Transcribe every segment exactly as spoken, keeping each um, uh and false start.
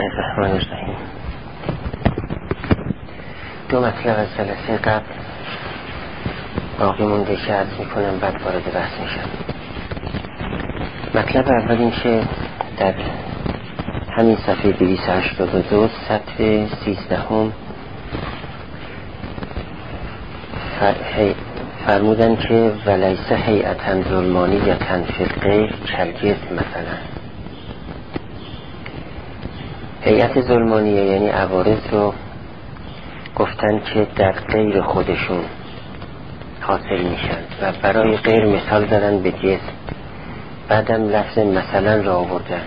الرحمن الرحیم. دو مطلب از جلسه قبل باقی مونده که عرض میکنم بعد وارد بحث میشم. مطلب اول این که در همین صفحه دویست و هشتاد و دو سطر سیزدهم فرمودن که ولیس هیئة ظلمانیة فی الغیر کالجسم مثلا. هیئت ظلمانیه یعنی عوارض رو گفتن که در غیر خودشون حاصل میشن و برای غیر مثال دارن به جسم، بعدم لفظ مثلا را آوردن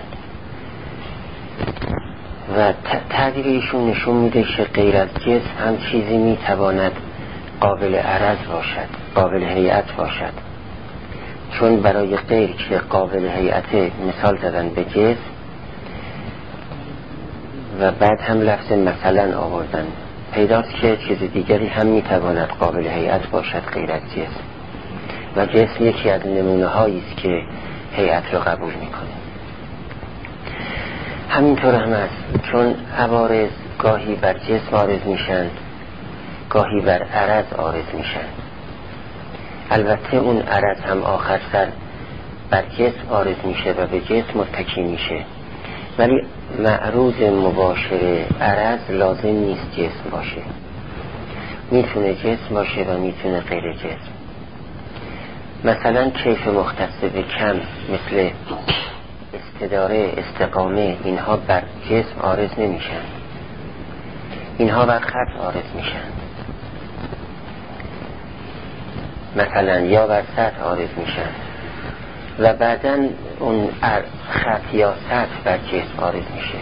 و تعبیر ایشون نشون میده که غیر از جسم هم چیزی میتواند قابل عرض باشد، قابل هیئت باشد، چون برای غیر که قابل هیئت مثال دادن به جسم و بعد هم لفظ مثلا آوردن. پیداست که چیز دیگری هم میتواند قابل هیئت باشد غیر از جسم و جسم یکی از نمونه هایی است که هیئت رو قبول میکنه. همینطور هم است، چون عوارض گاهی بر جسم عارض میشن، گاهی بر عرض عارض میشن. البته اون عرض هم آخر سر بر جسم عارض میشه و به جسم متکی میشه، ولی معروض مباشر عرض لازم نیست جسم باشه، میتونه جسم باشه و میتونه غیر جسم. مثلا کیف مختص به کم مثل استداره، استقامه، اینها بر جسم عارض نمیشن، اینها بر خط عارض میشن، مثلا یا بر سطح عارض میشن و بعداً اون خط یا سطح بر جسم عارض میشه.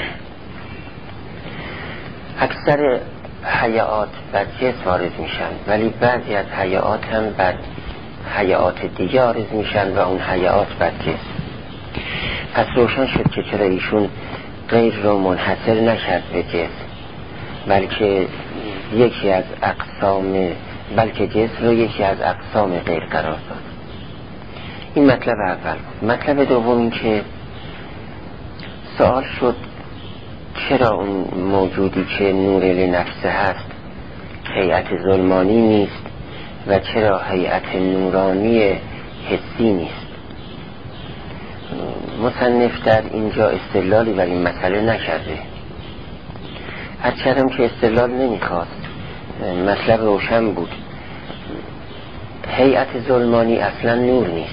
اکثر هیئات بر جسم عارض میشن، ولی بعضی از هیئات هم بر هیئات دیگه عارض میشن و اون هیئات بر جسم. پس روشن شد که چرا ایشون غیر رو منحصر نکرد به جسم، بلکه یکی از اقسام بلکه جسم رو یکی از اقسام غیر قرار داد. این مطلب اول. مطلب دوم این که سوال شد چرا اون موجودی که نور لنفسه هست هیئت ظلمانی نیست و چرا هیئت نورانی حسی نیست. مصنف در اینجا استدلالی بر این مسئله نکرده، هرچند که استدلال نمیخواست، مطلب روشن بود. هیئت ظلمانی اصلا نور نیست،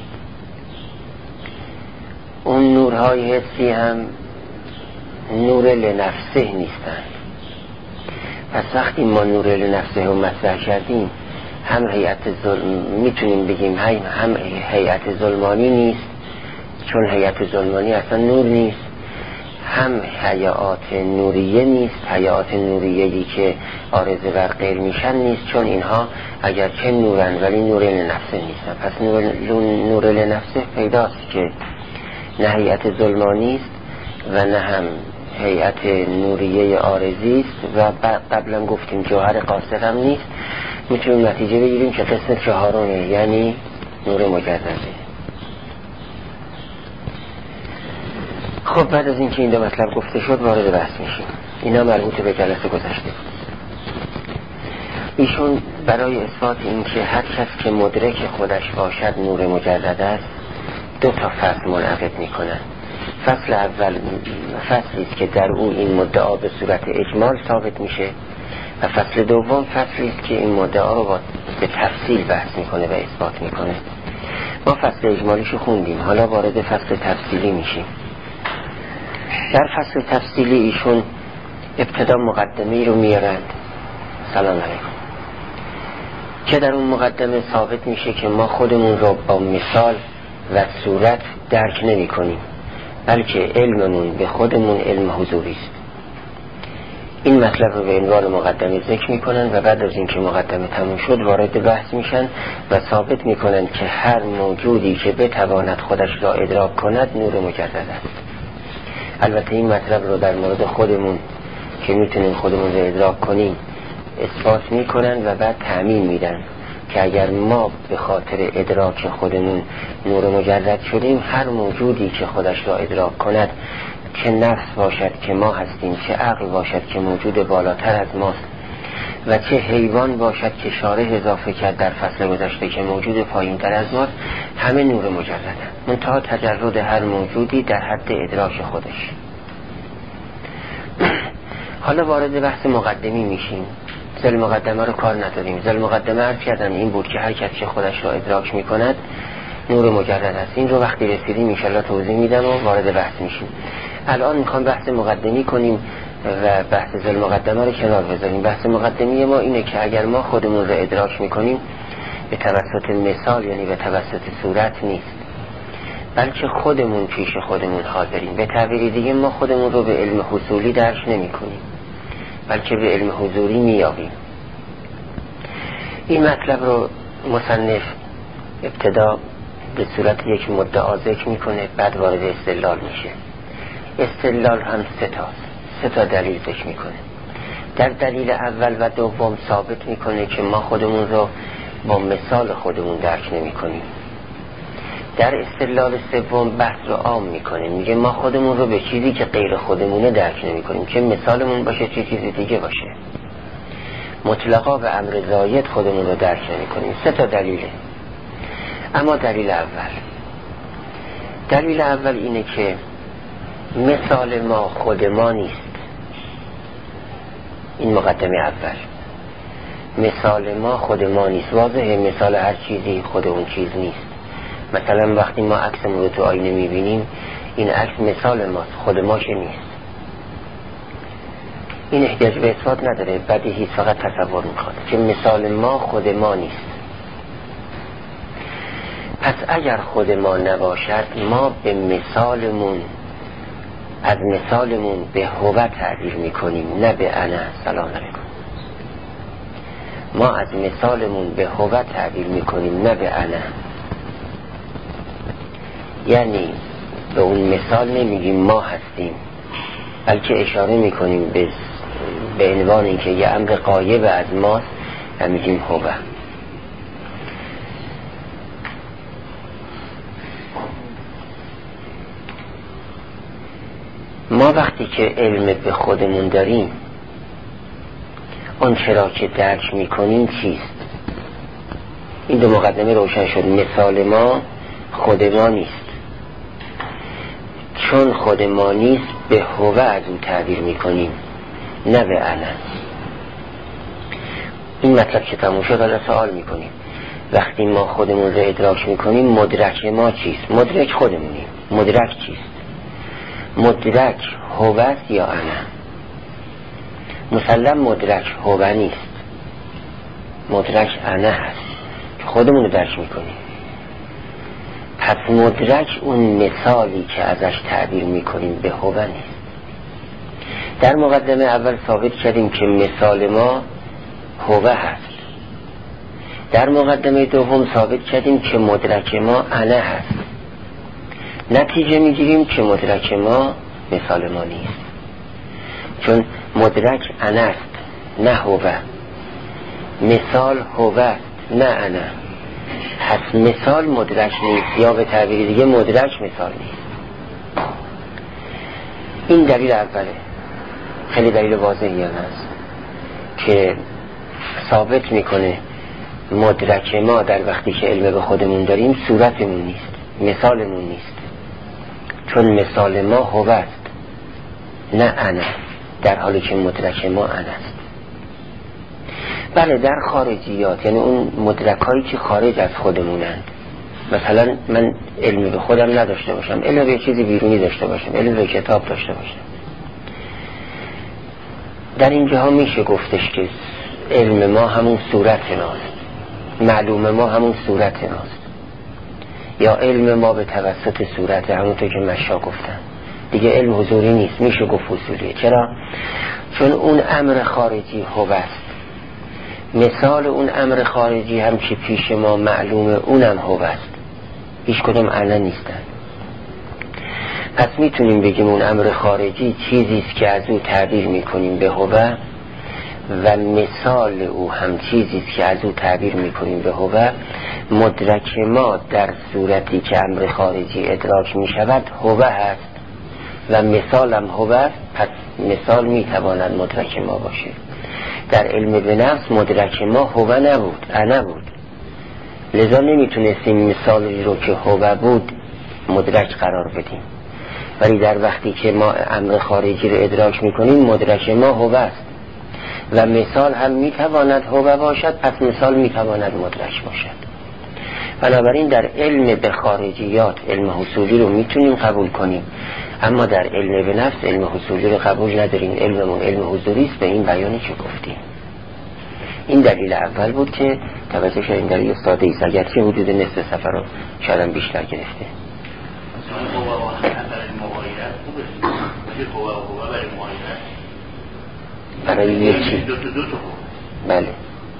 اون نورهای حسی هم نور لنفسه نیستن. پس وقتی ما نور لنفسه رو مطرح کردیم، هم هیئت ظلم میتونیم بگیم هم هیئت ظلمانی نیست، چون هیئت ظلمانی اصلا نور نیست، هم هیئات نوریه نیست، هیئات نوریه‌ای که عارضه بر غیر میشن نیست، چون اینها اگر چه نورن ولی نور لنفسه نیستن. پس نور, نور لنفسه پیداست که نه هیئت ظلمانی است و نه هم هیئت نوریه عارضی است و قبلا گفتیم جوهر قاصر هم نیست. میتونیم نتیجه بگیریم که قسم چهارمه، یعنی نور مجرده. خب بعد از اینکه این دو مطلب گفته شد وارد بحث میشیم. اینا مربوط به جلسه گذشته. ایشون برای اثبات این که هر کس که مدرک خودش باشد نور مجرد است دو تا فصل منعقد میکنن. فصل اول فصلی است که در او این مدعا به صورت اجمال ثابت میشه و فصل دوم فصلی است که این مدعا رو با به تفصیل بحث میکنه و اثبات میکنه. ما فصل اجمالیشو خوندیم، حالا وارد فصل تفصیلی میشیم. در فصل تفصیلی ایشون ابتدا مقدمه‌ای رو میارند، سلام علیکم، که در اون مقدمه ثابت میشه که ما خودمون رو با مثال و صورت درک نمی کنیم، بلکه علممون به خودمون علم حضوری است. این مطلب رو به عنوان مقدمه ذکر میکنن و بعد از اینکه مقدمه تموم شد وارد بحث میشن و ثابت میکنن که هر موجودی که بتواند خودش را ادراک کند نور مجرد است. البته این مطلب رو در مورد خودمون که میتونیم خودمون رو ادراک کنیم اثبات میکنن و بعد تعمیم میدن که اگر ما به خاطر ادراک خودمون نور مجرد شدیم، هر موجودی که خودش را ادراک کند چه نفس باشد که ما هستیم، چه عقل باشد که موجود بالاتر از ماست و چه حیوان باشد که شارح اضافه کرد در فصل گذشته که موجود پایین تر از ماست، همه نور مجردن. منتها تجرد هر موجودی در حد ادراک خودش. حالا وارد بحث مقدمی میشیم. زل مقدمه رو کار نداریم. زل مقدمه عرض کردم این بود که هر کس که خودش رو ادراک میکند نور مجرد است. این رو وقتی رسیدیم انشالله توضیح میدم و وارد بحث میشیم. الان میخوام بحث مقدمی کنیم و بحث زل مقدمه رو کنار بذاریم. بحث مقدمی ما اینه که اگر ما خودمون رو ادراک میکنیم به توسط مثال، یعنی به توسط صورت نیست، بلکه خودمون پیش خودمون حاضریم. به تعبیر دیگه ما خودمون رو به علم حصولی درک نمی کنیم، بلکه به علم حضوری میابیم. این مطلب رو مصنف ابتدا به صورت یک مدعا ذکر میکنه، بعد وارد استدلال میشه. استدلال هم سه تا سه تا دلیل ذکر میکنه. در دلیل اول و دوم ثابت میکنه که ما خودمون رو با مثال خودمون درک نمی کنیم. در استدلال سوم بحث رو عام میکنه، میگه ما خودمون رو به چیزی که غیر خودمونه درک نمی کنیم، چه مثالمون باشه چه چیزی دیگه باشه. مطلقا به امر زاید خودمون رو درک نمی کنیم. سه تا دلیله. اما دلیل اول دلیل اول اینه که مثال ما خود ما نیست. این مقدمه اول. مثال ما خود ما نیست. واضحه مثال هر چیزی خود اون چیز نیست. مثلا وقتی ما عکسمون رو تو آینه میبینیم، این عکس مثال ماست، خود ما که نیست. این احتیاج به اثبات نداره، بدیهی فقط تصور میخواد که مثال ما خود ما نیست. پس اگر خود ما نباشد، ما به مثالمون از مثالمون به هو تعبیر میکنیم، نه به انا. سلام علیکم. ما از مثالمون به هو تعبیر میکنیم، نه به انا. یعنی به اون مثال نمیگیم ما هستیم، بلکه اشاره میکنیم به به عنوان اینکه یه امر غایب از ماست و میگیم هو. ما وقتی که علم به خودمون داریم، اون چرا که درک میکنیم چیست؟ این دو مقدمه روشن شد. مثال ما خود ما نیست، چون خود ما نیست به هو از اون تعبیر میکنیم، نه به انا. این مطلب که تموم شد، حالا سوال میکنیم وقتی ما خودمون رو ادراک میکنیم مدرک ما چیست؟ مدرک خودمونیم. مدرک چیست؟ مدرک هوست یا انا؟ مسلم مدرک هو نیست، مدرک انا هست که خودمون رو درک میکنیم. پس مدرک اون مثالی که ازش تعبیر میکنیم به هو نیست. در مقدمه اول ثابت کردیم که مثال ما هو هست. در مقدمه دوم ثابت کردیم که مدرک ما انا هست. نتیجه میگیریم که مدرک ما مثال ما نیست، چون مدرک انا است نه هو. مثال هو است نه انا. پس مثال مدرک نیست، یا به تعبیر دیگه مدرک مثال نیست. این دلیل اوله. خیلی دلیل واضحی هم هست که ثابت میکنه مدرک ما در وقتی که علم به خودمون داریم صورتمون نیست، مثالمون نیست، چون مثال ما هو است نه انا، در حالی که مدرک ما انا است. بله، در خارجیات، یعنی اون مدرکایی که خارج از خودمونند، مثلا من علم به خودم نداشته باشم، علم به چیزی بیرونی داشته باشم، علم به کتاب داشته باشم، در اینجاها میشه گفتش که علم ما همون صورت ماست، معلوم ما همون صورت ماست، یا علم ما به توسط صورت، همونطور که مشا گفتن دیگه علم حضوری نیست، میشه گفت حضوریه. چرا؟ چون اون امر خارجی هو است. مثال اون امر خارجی هم که پیش ما معلومه اونم هو است، هیچ کدوم انا نیستن. پس میتونیم بگیم اون امر خارجی چیزیست که از او تعبیر میکنیم به هو، و مثال او هم چیزیست که از او تعبیر میکنیم به هو. مدرک ما در صورتی که امر خارجی ادراک میشود هو هست، و مثالم هو، پس مثال میتواند مدرک ما باشه. در علم به نفس مدرک ما هو نبود، انا بود، لذا نمیتونستیم مثال رو که هو بود مدرک قرار بدیم. ولی در وقتی که ما امر خارجی رو ادراک میکنیم مدرک ما هو است و مثال هم میتواند هو باشد، پس مثال میتواند مدرک باشد. بنابراین در علم به خارجیات علم حصولی رو میتونیم قبول کنیم، اما در علم به نفس علم حصولی رو قبول نداریم. علممون علم حضوری است به این بیانی که گفتیم. این دلیل اول بود که توجه شدیم. دلیل ساده است، اگرچه حدود نصف سفر رو شاید بیشتر گرفته. برای یکی بله،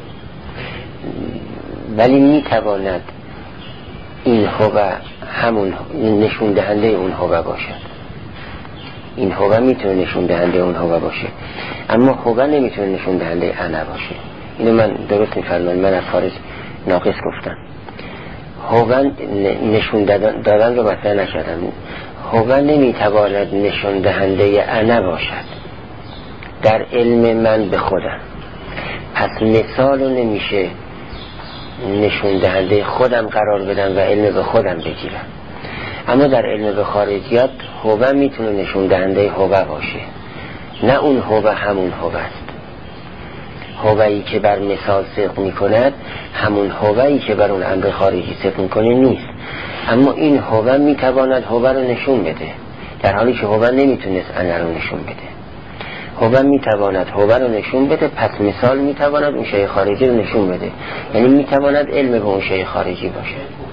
ولی میتواند این هو همون نشون دهنده اون هو باشد. این هو میتونه نشون دهنده اون هو باشه، اما هو نمیتونه نشون دهنده انا باشه. اینو من درست میفرمایید، من از خارج ناقص گفتم. هو نشون دادن رو مثلا نکردم. هو نمیتواند نشون دهنده انا باشد در علم من به خودم، پس مثال رو نمیشه نشون دهنده خودم قرار بدم و علم به خودم بگیرم. اما در علم به خارجیات هو میتونه نشون دهنده هو باشه، نه اون هو همون هو است. هوایی که بر مثال صدق میکند همون هوایی که بر اون امر خارجی صدق میکنه نیست، اما این هو میتواند هو رو نشون بده، در حالی که هو نمیتونست انا رو نشون بده. هو میتواند هو رو نشون بده، پس مثال میتواند اون شیء خارجی رو نشون بده، یعنی میتواند علم به اون شیء خارجی باشه.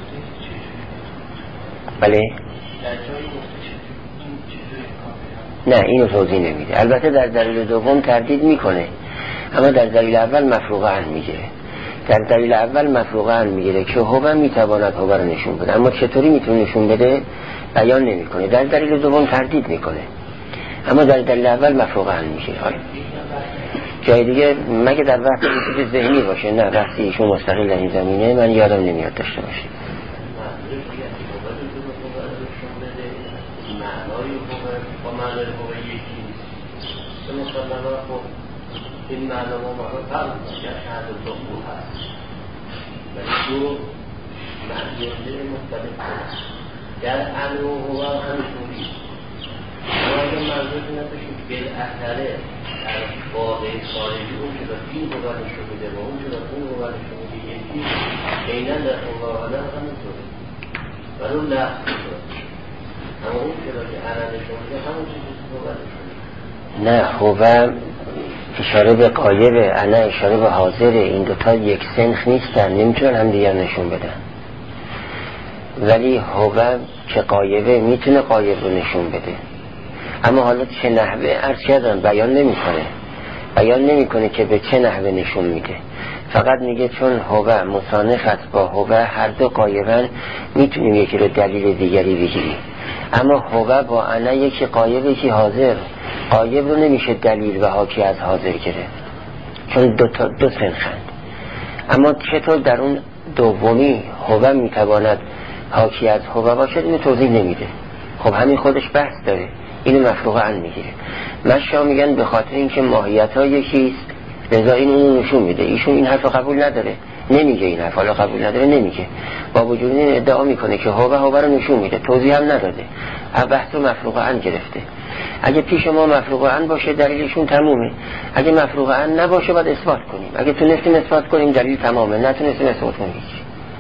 بله؟ نه، اینو توضیح نمیده. البته در دلیل دوم تردید میکنه، اما در دلیل اول مفروغه ان میگیره. در دلیل اول مفروغه ان میگیره که هو میتواند هو رو نشون بده، اما چطوری میتونه نشون بده بیان نمیکنه. در دلیل دوم تردید میکنه، اما در دلیل اول مفروغه ان میگیره. جای دیگه مگه در وقت وجود ذهنی باشه، نه وقتی ایشون مستقل در این زمینه من یادم نمیاد داشته باشه. این معنا ما ما فرق می‌کنه شهادت دخول هست، ولی دو معنی مختلف هست. در امر و هو همینطوری. ما اگر منظور این است که بالاخره در واقع خارجی اون که این هو نشون میده و اون که اون هو نشون میده یکی عیناً در واقعا همینطوره، ولی اون لفظ میشه، اما اون که انا نشون میده همون چیزی که هو نشون میده. نه، هو اشاره به قایبه، انا اشاره به حاضره. این دوتا یک سنخ نیستن، نمیتونن هم دیگر نشون بدن. ولی هو که قایبه میتونه قایب رو نشون بده، اما حالا چه نحوه عرض کردن بیان نمیکنه. بیان نمیکنه که به چه نحوه نشون میده، فقط میگه چون هو مصانف است با هو هر دو قایبن میتونیم یکی رو دلیل دیگری بگیریم، اما هو با انا یکی قایب یکی حاضر. قایب رو نمیشه دلیل و حاکی از حاضر گرفت، چون دو, تا دو سنخند. اما چطور در اون دومی هو میتواند حاکی از هو باشد اینو توضیح نمیده. خب همین خودش بحث داره، اینو مفروغه ان میگیره. مشا میگن به خاطر اینکه ماهیت ها یکیست لذا این اونو نشون میده. ایشون این حرف قبول نداره، نمیگه این حرف، حالا قبول نداره نمیگه، با وجود این ادعا میکنه که هو هو رو نشون میده، توضیح هم نداده، بحث رو مفروغه ان گرفته. اگه پیش ما مفروغه ان باشه دلیلشون تمومه، اگه مفروغه ان نباشه باید اثبات کنیم. اگه تونستیم اثبات کنیم دلیل تمامه، نتونستیم اثبات کنیم هیچ.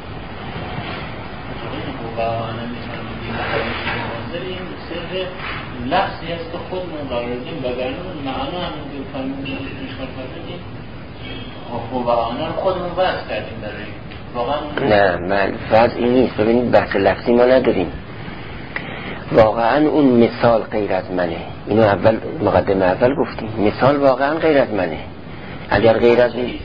لفظی است که خودمون قرار دیم بگرنیم معنا همین که فرمودیم اشکال کردیم و آنها خودمون وضع کردیم برای واقعا. نه من وضع این نیست. ببینید بحث لفظی ما نداریم، واقعا اون مثال غیر از منه. اینو اول مقدمه اول گفتیم، مثال واقعا غیر از منه. اگر غیر از این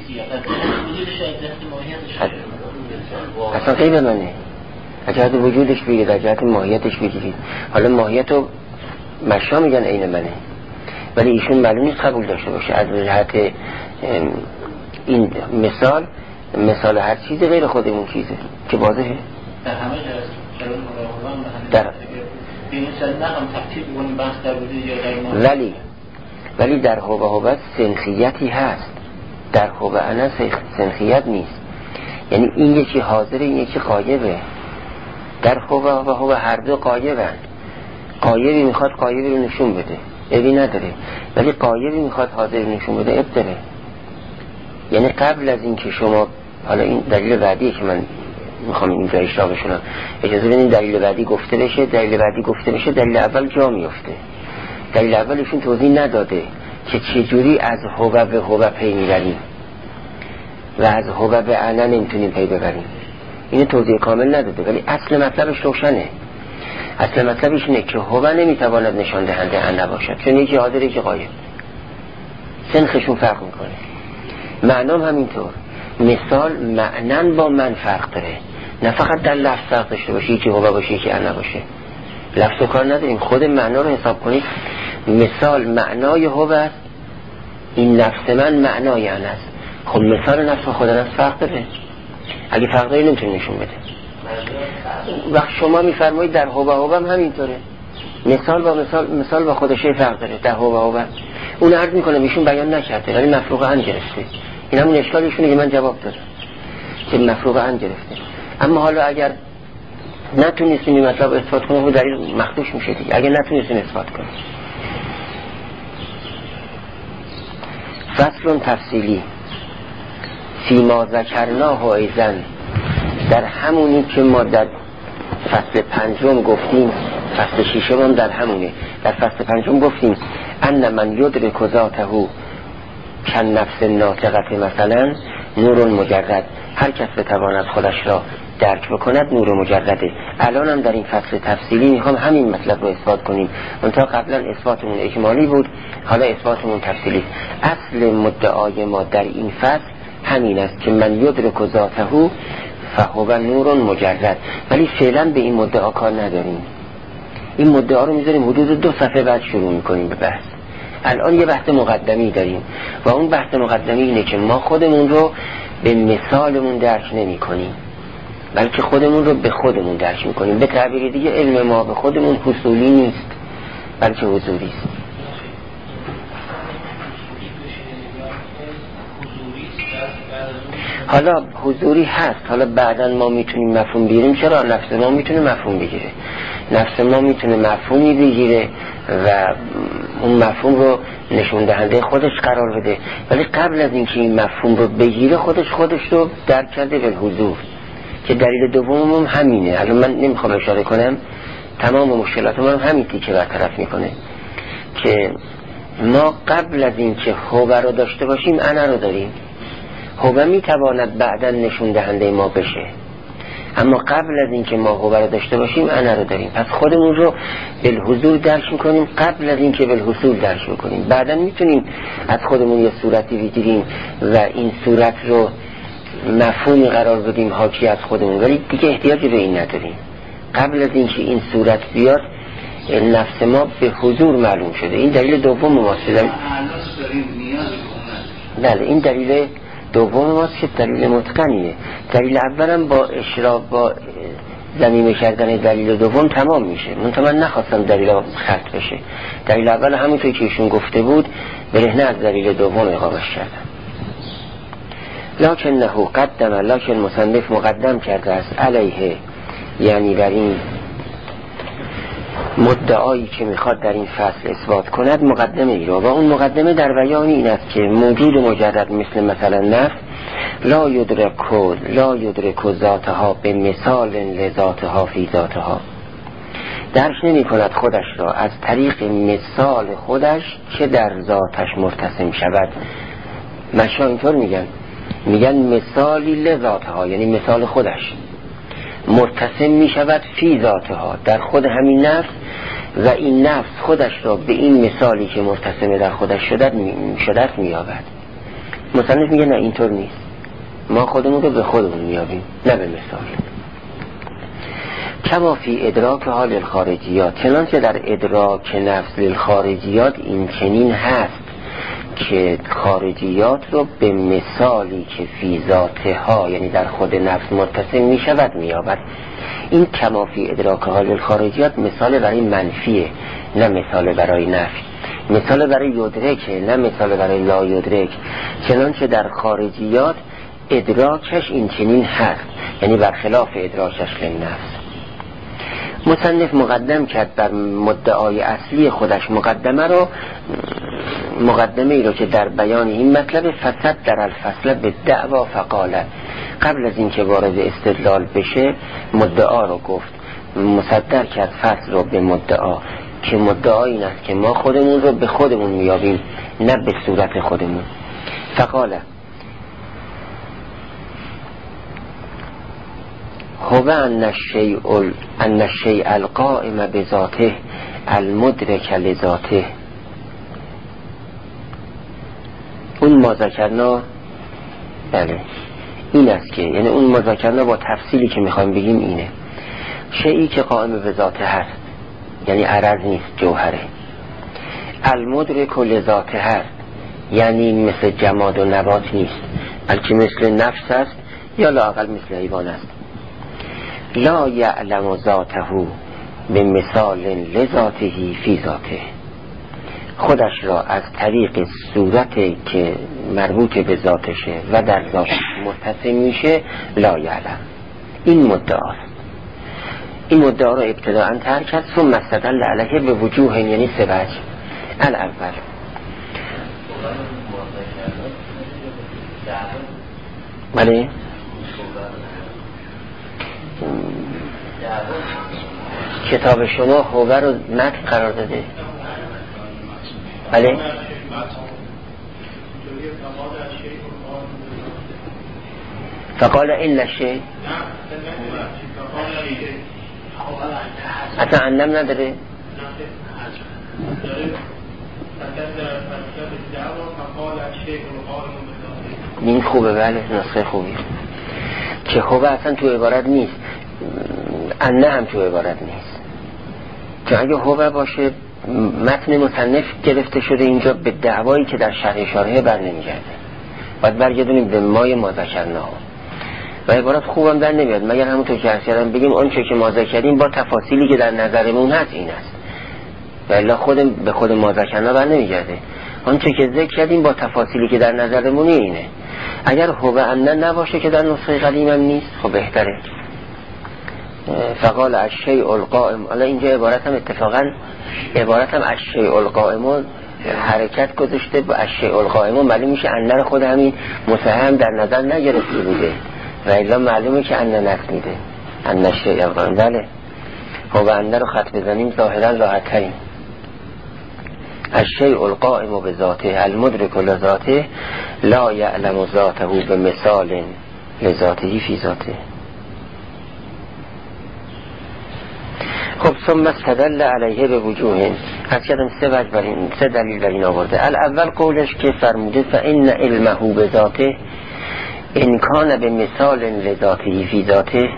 اصلا غیر منه، اجازه وجودش بگید، اجازه ماهیتش بگیرید. حالا ماهیتو مشا میگن عین منه، ولی ایشون معلوم نیست قبول داشته باشه از جهت این مثال. مثال هر چیزی غیر خودمون چیزه که واضحه. در همه در این سر نقم تفکیب کنیم بحث در وجود یا در ما. ولی ولی در هو و هو سنخیتی هست، در هو و انا سنخیت نیست. یعنی این یکی حاضره این یکی غایبه. در هو و هو هر دو غایبن. غایبی میخواد غایبی رو نشون بده، عیبی نداره، ولی غایبی میخواد حاضر نشون بده، عیب داره. یعنی قبل از این که شما، حالا این دلیل بعدیه که من میخوام اینجا اشاره بشونم، اجازه بدین دلیل بعدی گفته بشه. دلیل بعدی گفته بشه دلیل اول جا میفته. دلیل اولشون توضیح نداده که چجوری از هو به هو پی میبریم و از هو به انا نمیتونیم پی ببریم. اینو توضیح کامل نداده، ولی اصل مطلبش روشنه. اصل مطلبش اینه که هو نمیتواند نشان دهنده انا باشد، چون یکی حاضر یکی غایب، سنخشون فرق میکنه. معنام همینطور. مثال معنن با من فرق داره، نه فقط در لفظ فرق داشته باشه، یکی هو باشه یکی انا باشه. لفظ و کار نداریم، خود معنا رو حساب کنید. مثال معنای هو است، این نفس من معنای انا است. خب مثال نفس و خود نفس فرق داره. اگه فرق داره نمیتونه نشون بده. وقت شما میفرمایید در هو و هو هم همینطوره، مثال با مثال، مثال با خودشه فرق داره. در هو و هو اون عرض میکنه ایشون بیان نکرده ولی مفروغ عن گرفته. این همون اشکالشونه که من جواب دادم که مفروغ عن گرفته. اما حالا اگر نتونستیم این مطلب اثبات کنیم و دلیل مخدوش میشه دیگه. اگر نتونستیم اثبات کنیم. فصل تفصیلی فیما ذکرناه ایضا، در همونی که ما در فصل پنجم گفتیم، فصل ششم هم در همونه. در فصل پنجم گفتیم ان من یدرک ذاته کن نفس ناطقه، مثلا نور مجرد، هر کس بتواند خودش را درک بکند نور مجرده. الان هم در این فصل تفصیلی میخوام همین مطلب رو اثبات کنیم. منتها قبلا اثباتمون اجمالی بود، حالا اثباتمون تفصیلی. اصل مدعای ما در این فصل همین است که من یدرک ذاته فهو نور مجرد. ولی فعلا به این مدعا کار نداریم. این مدعا رو میذاریم حدود دو صفحه بعد شروع میکنیم به بحث. الان یه بحث مقدمی داریم و اون بحث مقدمی اینه که ما خودمون رو به مثالمون درک نمی کنیم، بلکه خودمون رو به خودمون درک میکنیم. به تعبیر دیگه علم ما به خودمون حصولی نیست بلکه حضوری است. حالا حضوری هست، حالا بعداً ما میتونیم مفهوم بگیریم. چرا؟ نفس ما میتونه مفهوم بگیره، نفس ما میتونه مفهومی بگیره و اون مفهوم رو نشون دهنده خودش قرار بده، ولی قبل از اینکه این مفهوم رو بگیره خودش خودش رو درک کرده به حضور، که دلیل دومم همینه. الان من نمیخوام اشاره کنم، تمام مشکلات ما رو همین تیکه برطرف میکنه که ما قبل از اینکه هو رو داشته باشیم انا رو داریم. هو میتواند بعداً نشون دهنده ما بشه، اما قبل از اینکه ما هو رو داشته باشیم انا رو داریم. پس خودمون رو بالحضور درک میکنیم قبل از اینکه بالحصول درک میکنیم. بعداً میتونیم از خودمون یه صورتی بگیریم و این صورت رو مفهومی قرار بدیم حاکی از خودمون، ولی دیگه احتیاجی به این نداریم. قبل از اینکه این صورت بیاد نفس ما به حضور معلوم شده. این دلیل دوم ماست. بله این دلیل دوم ماست که دلیل متقنیه. دلیل اولم با اشراق با ضمیمه کردن دلیل دوم تمام میشه. منتها من نخواستم دلیل خط بشه. دلیل اول همونطور که ایشون گفته بود برهنه از دلیل دوم اقامش کردم. لکن نهو قدم، لکن مصنف مقدم کرده است علیه، یعنی بر این مدعایی که میخواد در این فصل اثبات کند مقدمه ای رو، و اون مقدمه در بیان این است که موجود مجرد مثل مثلا نفس لا یدرک لا یدرک ذاتها به مثال لذاتها فی ذاتها، درک نمی کند خودش را از طریق مثال خودش که در ذاتش مرتسم شود. مشا اینطور میگن، میگن مثالی لذاتها، یعنی مثال خودش مرتسم می شود فی ذاتها، در خود همین نفس، و این نفس خودش را به این مثالی که مرتسم در خودش شدت شدت می یابد. مصنف میگه نه اینطور نیست، ما خودمون رو به خودمون می یابیم نه به مثال. کما فی ادراک حال الخارجیات، چنانچه در ادراک نفس للخارجیات این چنین هست که خارجیات رو به مثالی که فی ذاته ها یعنی در خود نفس متصل می شود می یابد. این کما فی ادراک حال الخارجیات مثال برای منفیه نه مثال برای نفی، مثال برای یدرکه نه مثال برای لا یدرک. چنانچه در خارجیات ادراکش این چنین هست، یعنی برخلاف ادراکش للنفس. مصنف مقدم کرد بر مدعای اصلی خودش مقدمه رو مقدمه ای رو که در بیان این مطلب فسد در الفصل به دعوا فقاله، قبل از اینکه وارد استدلال بشه مدعا رو گفت، مصدر کرد فصل رو به مدعا که مدعا این است که ما خودمون رو به خودمون میابیم نه به صورت خودمون. فقاله هو ان الشیء ان الشیء القائم بذاته المدرک لذاته. اون ما ذکرنا بله این است که یعنی اون ما ذکرنا با تفصیلی که میخوایم بگیم اینه، شیئی که قائم به ذاته هست یعنی عرض نیست جوهره، المدرک لذاته هست یعنی مثل جماد و نبات نیست بلکه مثل نفس است یا لااقل مثل حیوان است. لا یعلم ذاته به مثال لذاته فی ذاته، خودش را از طریق صورتی که مربوط به ذاتشه و در ذاتش متصل میشه لا یعلم. این مدعاست. این مدعا را ابتداءً ترک کرد ثم استدل علیه به وجوه یعنی سه وجه. الاول بله کتاب شما خوبه رو متن قرار داده بله فقال این نشه اصلا اندم نداره این خوبه بله نسخه خوبی که خوبه اصلا تو عبارت نیست، انه هم تو عبارت نیست، چون اگه خوبه باشه متن مصنف گرفته شده اینجا به دعوایی که در شرح شارحه بر نمیگرده، باید برگردونیم به مای ما ذکرناه و عبارت خوبم در نمیاد مگر همونطور که عرض کردم بگیم اون چه که ما ذکریم با تفاصیلی که در نظرمون هست این است و الا خود به خود ما ذکرنا بر نمیگرده. اون چه که ذکر کردیم با تفاصیلی که در نظرمون اینه. اگر هو انه نباشه که در نسخه قدیمم نیست خب بهتره. فقال الشیء القائم، حالا اینجا عبارت هم اتفاقا عبارت هم الشیء القائم حرکت گذاشته با الشیء القائم معلوم میشه انه رو خود همین متهم در نظر نگرفته بوده و الا معلومه که انه نفس میده انه الشیء القائم. بله هو انه رو خط بزنیم ظاهرا راحت ترین. الشیء القائم بذاته المدرک لذاته لا یعلم ذاته بمثال لذاته فی ذاته. خب ثم استدل علیه به وجوه، از کردم سه وجه بر این سه دلیل بر این آورده. الاول قولش که فرموده فان علمه بذاته ان کان به مثال لذاته فی ذاته،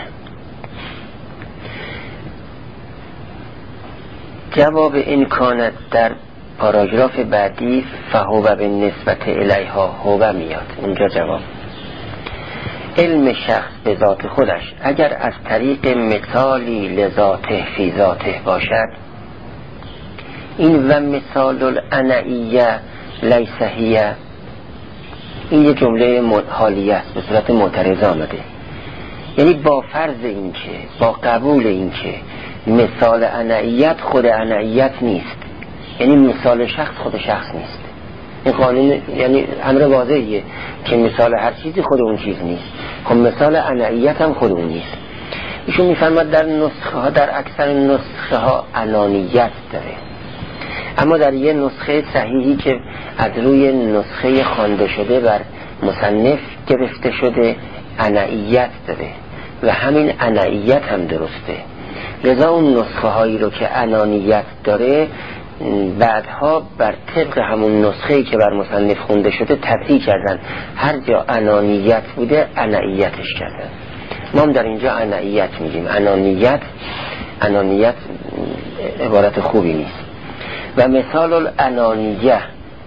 جواب این کانت در پاراگراف بعدی فهو به نسبت الیها هو میاد. اونجا جواب علم شخص به ذات خودش اگر از طریق مثالی لذاته فی ذاته باشد، این و مثال الانعیه لیس هیه، این یه جمله حالیه است به صورت معترض آمده، یعنی با فرض این که با قبول این که مثال انعیت خود انعیت نیست، یعنی مثال شخص خود شخص نیست. این قانون یعنی امر واضحیه که مثال هر چیزی خود اون چیز نیست. خب مثال انعیت هم خود اون نیست. ایشون میفرماد در نسخه ها در اکثر نسخه ها انانیت داره، اما در یه نسخه صحیحی که از روی نسخه خوانده شده بر مصنف گرفته شده انعیت داره و همین انعیت هم درسته. لذا اون نسخه هایی رو که انانیت داره بعدها بر طبق همون نسخه‌ای که بر مصنف خونده شده تطبیق کردن، هر جا انانیت بوده انعیتش کردن. ما هم در اینجا انعیت میگیم، انانیت انانیت عبارت خوبی نیست. و مثال الانانیه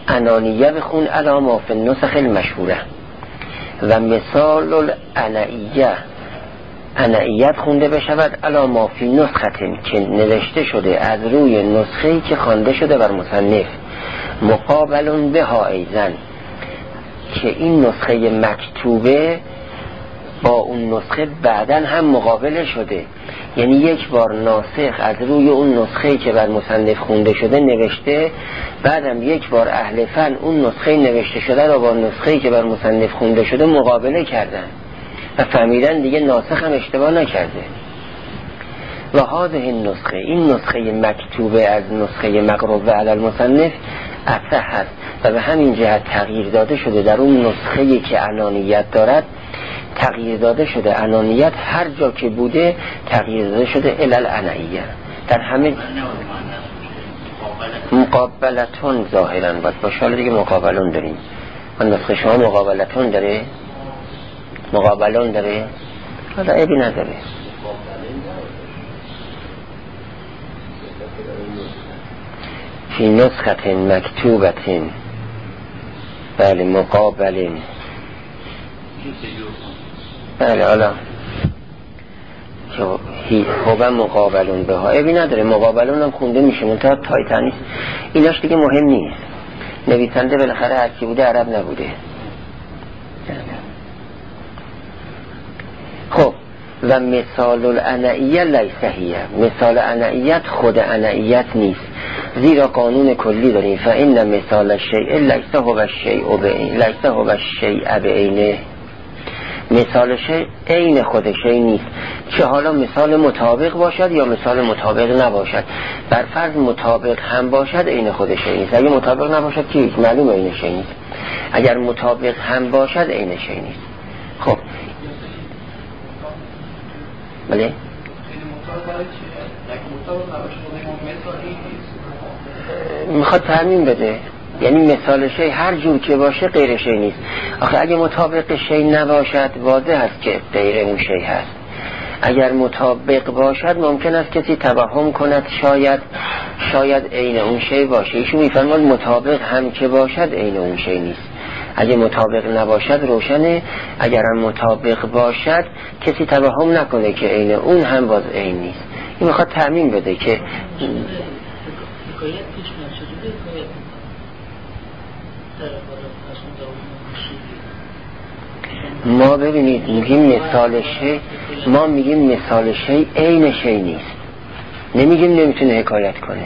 انانیه بخون علا ما فی النسخ المشهوره و مثال الانعیه انعیت خونده بشود علا ما فی نسختین که نوشته شده از روی نسخه‌ای که خوانده شده بر مصنف مقابلون به ها ایزن که این نسخه مکتوبه با اون نسخه بعداً هم مقابله شده، یعنی یک بار ناسخ از روی اون نسخه‌ای که بر مصنف خونده شده نوشته، بعدم یک بار اهل فن اون نسخه نوشته شده را با نسخه‌ای که بر مصنف خونده شده مقابله کردن و فهمیدن دیگه ناسخ هم اشتباه نکرده. و هذه این نسخه این نسخه مکتوبه از نسخه مقروبه علی المصنف اصح هست و به همین جهت تغییر داده شده در اون نسخه‌ای که انانیت دارد، تغییر داده شده انانیت هر جا که بوده تغییر داده شده الال انعیه. در همه مقابلتون ظاهرا باید باشه، حالا دیگه مقابلون داریم. من نسخه شما مقابلتون داره، مقابلون داره، حالا عیبی نداره. فی نسخت مکتوبتین بله مقابلین بله حالا خوبه مقابلون به ها عیبی نداره، مقابلون هم خونده میشه منتها تایتانیست ایناش دیگه مهم نیست. نویسنده بالاخره هرکی بوده عرب نبوده. خب و مثال الانعیه لیسهیه، مثال انعیت خود انعیت نیست، زیرا قانون کلی داریم فإن مثال الشیء لیس هو الشیء بعینه، لیس هو الشیء بعینه، مثال شیء عین خود شیء نیست، چه حالا مثال مطابق باشد یا مثال مطابق نباشد. بر فرض مطابق هم باشد عین خود شیء نیست، اگه مطابق نباشد که معلومه عین شیء نیست، اگر مطابق هم باشد عین شیء نیست. خب بله میخواد تعمیم بده، یعنی مثال شی هر جور که باشه غیر شی نیست. آخه اگه مطابق شی نباشد واضح است که غیر اون شی هست، اگر مطابق باشد ممکن است کسی توهم کند شاید شاید عین اون شی باشه. ایشون میفرماد مطابق هم که باشد عین اون شی نیست، اگه مطابق نباشد روشنه، اگر هم مطابق باشد کسی توهم نکنه که عین اون هم باز عین نیست. این میخواد تعمیم بده که ما ببینید میگیم مثال شی، ما میگیم مثال شی عین شی نیست، نمیگیم نمیتونه حکایت کنه.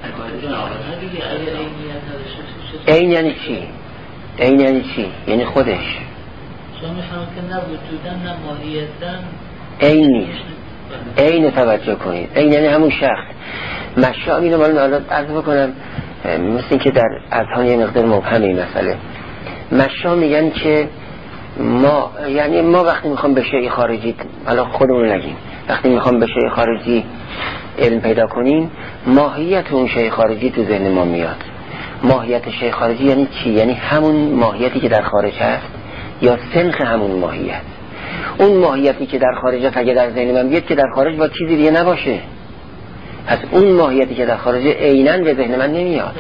عین یعنی چی؟ عین یعنی چی؟ یعنی خودش شما میفهمید که نه وجودن نه ماهیتن عین نیست. عین توجه کنید، عین یعنی همون شخص. مشا اینو من الان عرض بکنم مثل این که در اذهان یه مقدار مبهم این مسئله. مشا میگن که ما یعنی ما وقتی میخوام به شیء خارجی، الان خودمون نگیم، وقتی میخوام به شیء خارجی علم پیدا کنیم ماهیت اون شیء خارجی تو ذهن ما میاد. ماهیت شیء خارجی یعنی چی؟ یعنی همون ماهیتی که در خارج هست یا سنخ همون ماهیت. اون ماهیتی که در خارج هست اگه در ذهن من بیاد که در خارج با چیزی دیگه نباشه، پس اون ماهیتی که در خارج عیناً به ذهن من نمیاد.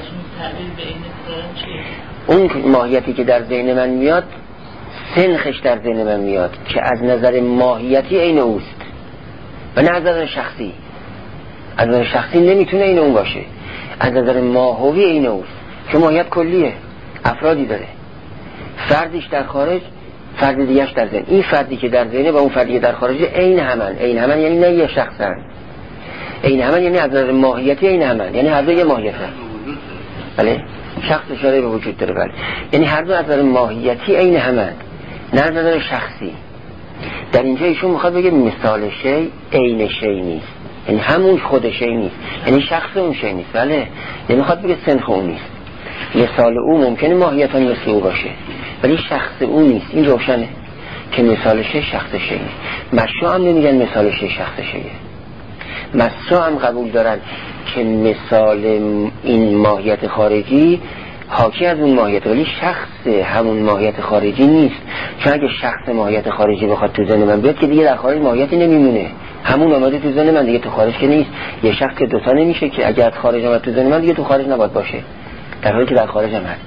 اون ماهیتی که در ذهن من میاد سنخش در ذهن من میاد که از نظر ماهیتی عین اوست و نه از نظر شخصی. از نظر شخصی نمیتونه عین اون باشه، از نظر ماهوی عین اوست که ماهیت کلیه، افرادی داره، فردیش در خارج فرد دیگهش در ذهن. این فردی که در ذهنه و اون فردی که در خارج عین همن. عین همن یعنی نه یه شخصن، عین همن یعنی از نظر ماهیتی عین همن، یعنی هر دو یه ماهیتن. بله شخص اشاره به وجود داره، بله یعنی هر دو از نظر ماهیتی عین همن نه از نظر شخصی. در اینجا ایشون میخواد بگه مثال شی عین شی نیست، یعنی همون خود شی نیست، یعنی شخص اون شی نیست. بله یعنی میخواد بگه سنخ اون نیست. مثال او ممکنه ماهیتا مثل او باشه ولی شخص او نیست. این روشنه که مثال شی شخص شی نیست. مشا هم نمیگن مثال شی شخص شیه، مشا هم قبول دارن که مثال این ماهیت خارجی حاکی از اون ماهیت ولی شخص همون ماهیت خارجی نیست. چون اگه شخص ماهیت خارجی بخواد تو ذهن من بیاد که دیگه در خارج ماهیتی نمیمونه، همون آمده تو ذهن من دیگه تو خارج که نیست. یه شخص که دوتا نمیشه که اگه از خارج آمد تو ذهن من دیگه تو خارج نباید باشه، در حالی که در خارج هم هست.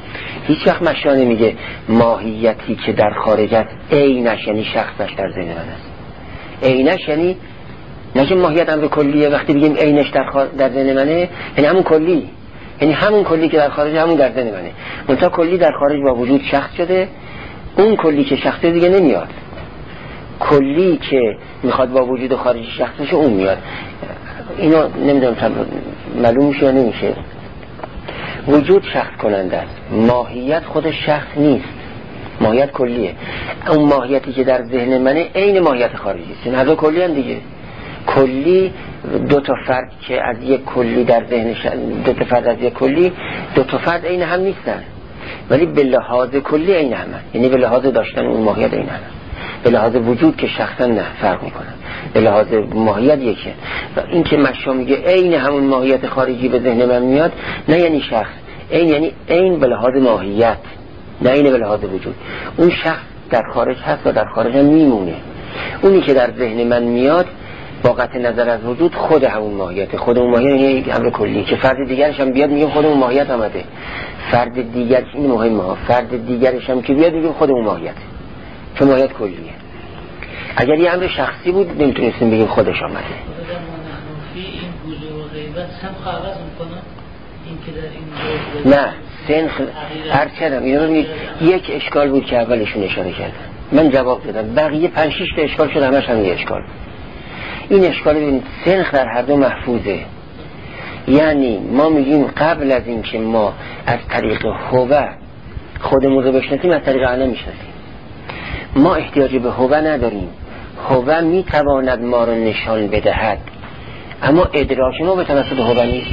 هیچ وقت مشا نمیگه ماهیتی که در خارج از عینش یعنی شخصش در ذهن من است. عینش یعنی نه که ماهیت امر کلیه، وقتی بگیم عینش در خار... در ذهن منه یعنی همون کلی، یعنی همون کلی که در خارج همون در ذهن منه. منتها کلی در خارج با وجود شخص شده، اون کلی که شخصه دیگه نمیاد، کلی که میخواد با وجود خارجی شخص بشه اون میاد. اینو نمیدونم معلوم میشه یا نمیشه. وجود شخص کننده است، ماهیت خودش شخص نیست، ماهیت کلیه. اون ماهیتی که در ذهن منه عین ماهیت خارجی است. این هر کلی هم دیگه. کلی دو تا فرد که از یک کلی در ذهنش، دو تا فرد از یک کلی، دو تا فرد عین هم نیستن، ولی به لحاظ کلی عین هم، یعنی به لحاظ داشتن اون ماهیت عین هم. به لحاظ وجود که شخصا نه فرق میکنن، به لحاظ ماهیت یکه. و این که مشا میگه عین همون ماهیت خارجی به ذهن من میاد، نه یعنی شخص، عین یعنی عین به لحاظ ماهیت، نه عین به لحاظ وجود. اون شخص در خارج هست و در خارج هم میمونه. اونی که در ذهن من میاد با قطع نظر از وجود خود همون ماهیت، خود اون ماهیت یعنی یک امر کلی که فرد دیگرش هم بیاد میگیم خود اون ماهیت آمده. فرد دیگرش این مهمه ها، فرد دیگرش هم که بیاد میگیم خود اون ماهیت، چون ماهیت کلیه. اگر یه امر شخصی بود نمیتونستیم بگیم خودش آمده. این حضور و غیبت هم عوض میکنه، این که در این نه سنخ هر چرم اینا یک اشکال بود که اولشون اشاره کردن، من جواب دادم، بقیه پنج شش تا اشکال شد، همش هم یه اشکال. این اشکال ببینید سنخ در هر دو محفوظه. یعنی ما میگیم قبل از این که ما از طریق هوه خودمون رو بشناسیم از طریق انا میشناسیم. ما احتیاجی به هوه نداریم، هوه میتواند ما رو نشان بدهد، اما ادراک ما به توسط هوه نیست.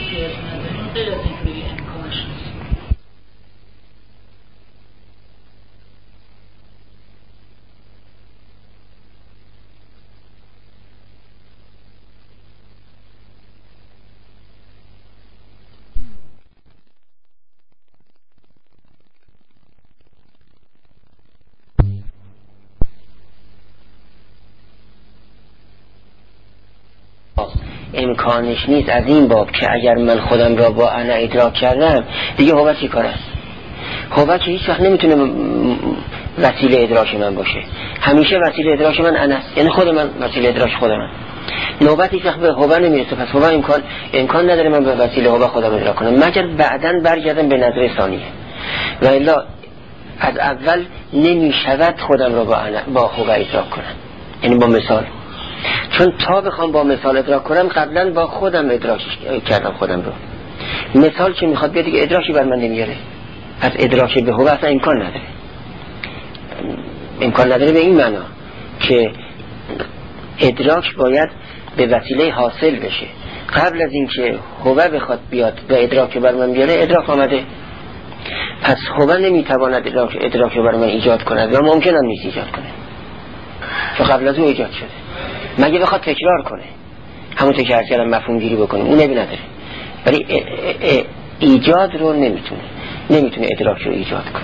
امکانش نیست از این باب که اگر من خودم را با انا ادراک کردم دیگه هوه چی کار است؟ هوه که هیچ وقت نمیتونه وسیله ادراک من باشه، همیشه وسیله ادراک من انا است، یعنی خود من وسیله ادراک خودم. نوبت هیچ وقت به هوه نمیرسه، پس هوه امکان امکان نداره من به وسیله هوه خودم ادراک کنم، مگر بعداً برگردم به نظر ثانیه. و الا از اول نمیشود خودم را با انا با هوه ادراک کنم، یعنی با مثال. چون تا بخوام با مثال ادراک کنم قبلا با خودم ادراک کردم خودم رو. مثال که میخواد بیاد دیگه ادراکی بر من نمیاره، پس ادراک به هوه اصلا امکان نداره. امکان نداره به این معنا که ادراک باید به وسیله حاصل بشه. قبل از اینکه هوه بخواد بیاد به ادراک بر من بیاره ادراک آمده، پس هوه نمیتواند ادراک ادراک بر من ایجاد کند و ممکن هم نیست ایجاد کنه، چون قبل از اون ایجاد شده. مگه بخواد تکرار کنه، همون که عرض کردم مفهوم گیری بکنه، اون نمی نداره، ولی ایجاد رو نمیتونه نمیتونه ادراک رو ایجاد کنه.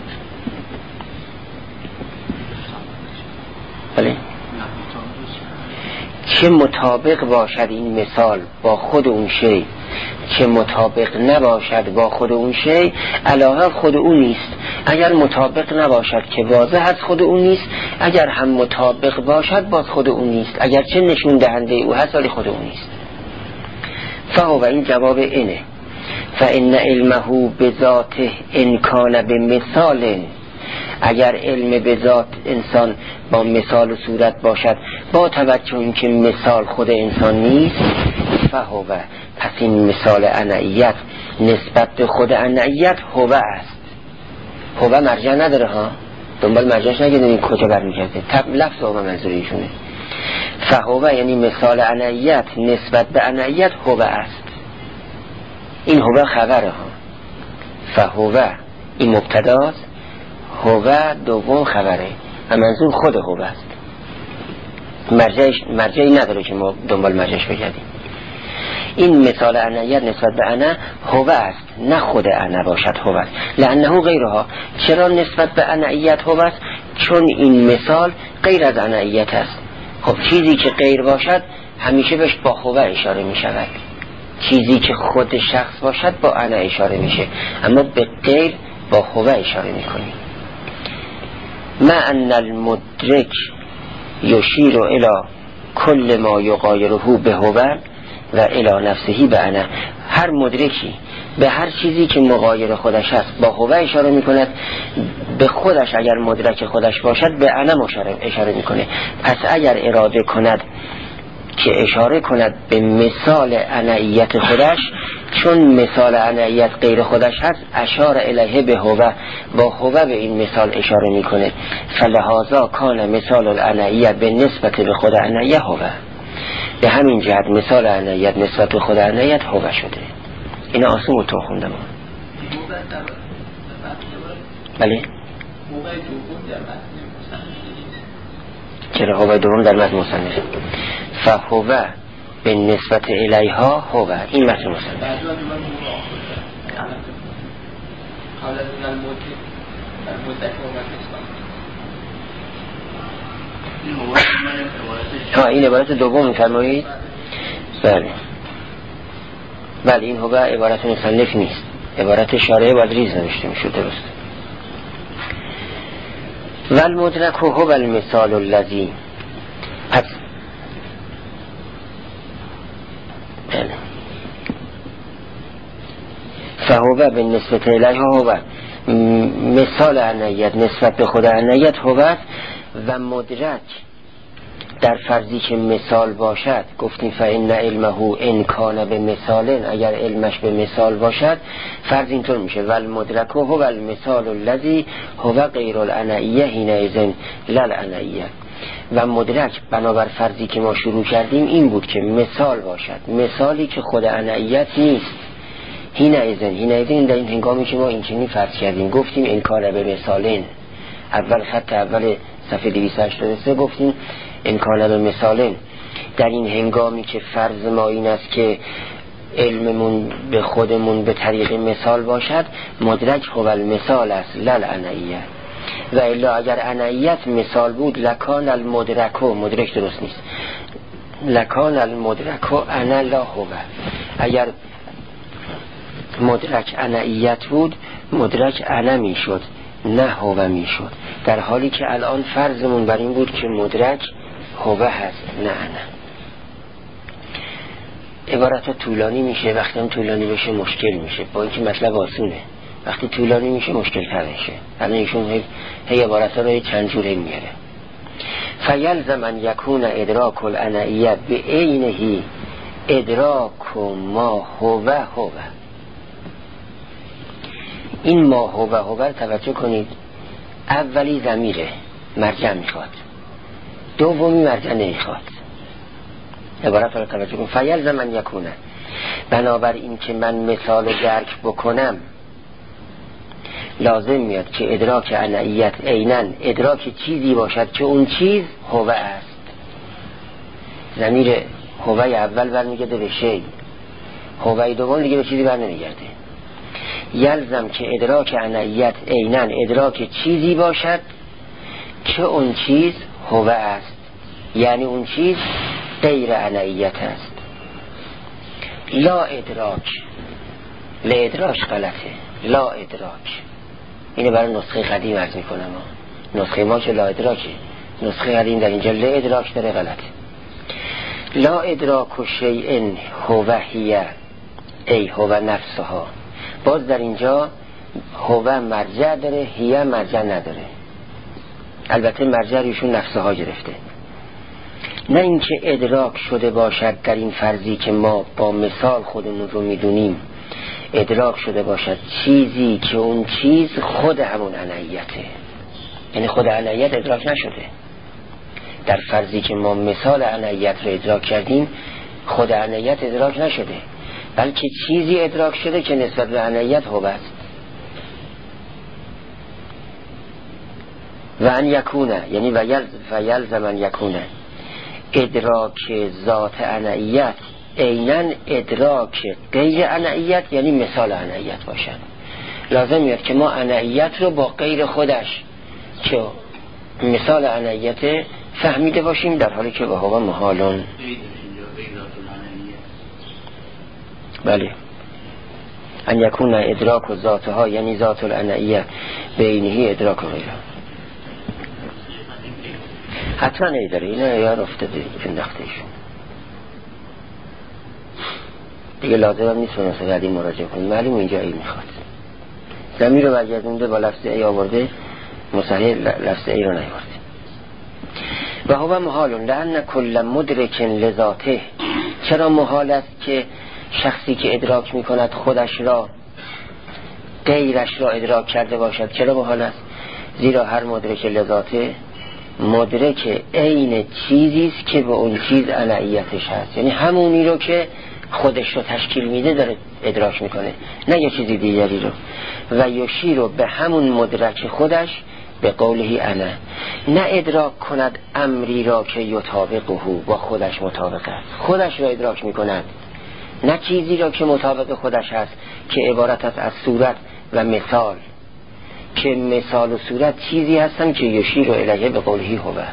بله چه مطابق باشد این مثال با خود اون شی، چه مطابق نباشد با خود اون شی، علاوه خود اون نیست. اگر مطابق نباشد که واضح از خود اون نیست، اگر هم مطابق باشد باز خود اون نیست، اگر چه نشون دهنده او هست ولی خود اون نیست. فهو این جواب اینه، فإن علمه بذاته ان کان بمثال، اگر علم به ذات انسان با مثال و صورت باشد با توجه این که مثال خود انسان نیست، فهو پس این مثال انعیت نسبت به خود انعیت هوه است. هوه مرجع نداره ها، دنبال مرجعش نگیدن این کجا برمیگرده، تب لفظ هوه منظوری ایشونه. فهوه یعنی مثال انعیت نسبت به انعیت هوه است. این هوه خبره ها، فهوه این مبتداست، هوه دوم خبره و منظور خود هوه است. مرجعش مرجعی نداره که ما دنبال مرجعش بگردیم. این مثال انعیت نسبت به انا هوه است، نه خود انا باشد هوه است. لانه غیرها، چرا نسبت به انعیت هوه است؟ چون این مثال غیر از انعیت است. خب چیزی که غیر باشد همیشه بهش با هوه اشاره می شود، چیزی که خود شخص باشد با انا اشاره میشه، اما به غیر با هو اشاره میکنیم. ما ان المدرک یشیر الی کل ما یغایره به هو و الی نفسه به انا. هر مدرکی به هر چیزی که مغایر خودش هست با هو اشاره میکند، به خودش اگر مدرک خودش باشد به انا اشاره میکنه. پس اگر اراده کند که اشاره کند به مثال انعیت خودش، چون مثال انعیت غیر خودش هست اشاره الیه به هو، با هو به این مثال اشاره میکنه. فلهذا کان مثال الانعیت به نسبت به خود انعیت هو. به همین جهت مثال انعیت نسبت به خود انعیت هو شده. این آسون رو تو خوندم. بله؟ چرا هو دوم در متن مصنف؟ فهو به نسبت الیها هو، این متن مصنف. ها این عبارت دوم می‌فرمایید؟ بله بله این هو عبارت مصنف نیست، عبارت شارح باید ریز نوشته میشه. درست. والمدرک هو المثال الذی. پس بله فهو به نسبت الیه هو، مثال انعیت نسبت به خود انعیت هو. و مدرک در فرضی که مثال باشد گفتیم فإن علمه ان کان به مثال، اگر علمش به مثال باشد فرض اینطور میشه والمدرک هو المثال الذی هو غیر الانعیه حینئذ لا الانعیه. و مدرک بنابر فرضی که ما شروع کردیم این بود که مثال باشد، مثالی که خود انعیت نیست. حینئذ حینئذ در این هنگامی که ما این چنین فرض کردیم گفتیم ان کان به مثالین، اول خط اول صفحه دویست و هشتاد و سه گفتیم ان کان به مثالین. در این هنگامی که فرض ما این است که علممون به خودمون به طریق مثال باشد، مدرک هو المثال است لا الانعیه. و الا اگر انعیت مثال بود لکان المدرکو، مدرک درست نیست، لکان المدرکو انا لا هو. اگر مدرک انعیت بود مدرک انا می شد نه هو می شد، در حالی که الان فرضمون بر این بود که مدرک هو هست نه انا. عبارت طولانی میشه، وقتی هم طولانی بشه مشکل میشه، با اینکه مطلب آسونه. وقتی طولانی میشه مشکل تر میشه. الان ایشون هی, هی عبارت ها رو چند جوره میاره. فیلزم ان یکون ادراک الانعیت به عینه ادراک ما هو هو. این ما هو هو توجه کنید، اولی ضمیره مرجع میخواد، دومی مرجع نمیخواد. عبارت رو توجه کن. فیلزم ان یکونه، بنابر این که من مثال درک بکنم لازم میاد که ادراک انعیت عیناً ادراک چیزی باشد که اون چیز هو است. ضمیر هو اول برمیگرده به شی، هو دوم دیگه به چیزی بر نمیگرده. یلزم که ادراک انعیت عیناً ادراک چیزی باشد که اون چیز هو است، یعنی اون چیز غیر انعیت است. لا ادراک، لا ادراک غلطه، لا ادراک. اینه برای نسخه قدیم عرض میکنم، نسخه ما که لا ادراکه، نسخه قدیم در اینجا لا ادراک داره، غلطه. لا ادراک و شیئن هو هیه ای هو نفسها. باز در اینجا هو مرجع داره، هیه مرجع نداره. البته مرجع ایشون نفسها گرفته. نه اینکه ادراک شده باشد در این فرضی که ما با مثال خودمون رو میدونیم، ادراک شده باشد چیزی که اون چیز خود همون انعیته، یعنی خود انعیت ادراک نشده. در فرضی که ما مثال انعیت رو ادراک کردیم خود انعیت ادراک نشده، بلکه چیزی ادراک شده که نسبت به انعیت هو است. و ان یکونه، یعنی و یلزم ان یکونه ادراک ذات انعیت عیناً ادراک غیر انعیت، یعنی مثال انعیت باشن. لازم میاد که ما انعیت رو با غیر خودش که مثال انعیت فهمیده باشیم، در حالی که با هوا محالون. بله ان یکون ادراک و ذاتها یعنی ذات الانعیه بینهی ادراک و غیره. حتما نیداره، اینه یا افتاده انداخته ایشون دیگه، لازم هم نیست مثلا بعدی مراجعه کنیم، معلوم اینجا ای میخواد زمین رو برگردونده با لفظ ای آورده، مصحیح لفظ ای رو نیورده. و هو محال لأن کل مدرک لذاته، چرا محال است که شخصی که ادراک میکند خودش را غیرش را ادراک کرده باشد؟ چرا محال است؟ زیرا هر مدرک لذاته مدرک عین چیزی است که به اون چیز انعیتش هست، یعنی همونی رو که خودش رو تشکیل میده داره ادراک میکنه، نه یه چیزی دیگری رو. و یشیر رو به همون مدرک خودش به قوله انا، نه ادراک کند امری را که یطابقه با خودش مطابق است، خودش را ادراک میکند، نه چیزی را که مطابق خودش هست که عبارت است از صورت و مثال، که مثال و صورت چیزی هستن که یشیر رو الیه به قوله هو.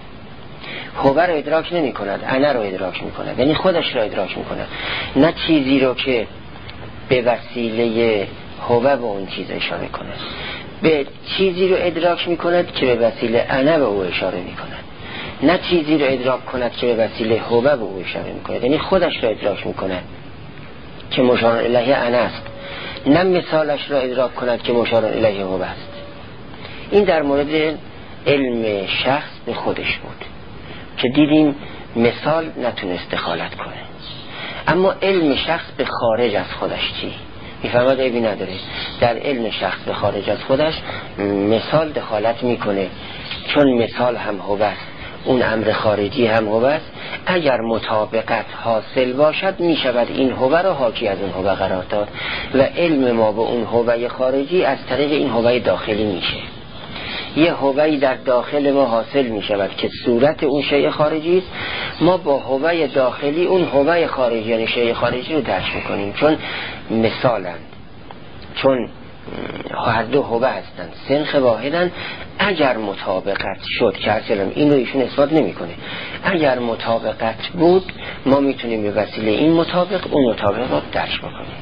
هو رو ادراک نمی کند، انا رو ادراک می کند، یعنی خودش رو ادراک می کند، نه چیزی رو که به وسیله هو به اون چیز اشاره کند. به چیزی رو ادراک می کند که به وسیله انا به او اشاره می کند، نه چیزی رو ادراک کند که به وسیله هو به او اشاره می کند، یعنی خودش رو ادراک می کند که مشار الیه انا است، نه مثالش را ادراک کند که مشار الیه هو است. این در مورد علم شخص به خودش بود که دیدیم مثال نتونست دخالت کنه، اما علم شخص به خارج از خودش چی؟ میفهمد عیبی نداره. در علم شخص به خارج از خودش مثال دخالت میکنه، چون مثال هم هو است، اون امر خارجی هم هو است. اگر مطابقت حاصل باشد میشود این هو را حاکی از اون هو قرار داد و علم ما به اون هوای خارجی از طریق این هوای داخلی میشه. یه هوایی در داخل ما حاصل می شود که صورت اون شیء خارجی است، ما با هوای داخلی اون هوای خارجی یعنی شیء خارجی رو درک میکنیم، چون مثالند، چون هر دو هوه هستند، سنخ واحدند. اگر مطابقت شد که اصلا این رو ایشون اثبات نمی کنه، اگر مطابقت بود ما میتونیم به وسیله این مطابق اون مطابق رو درک بکنیم.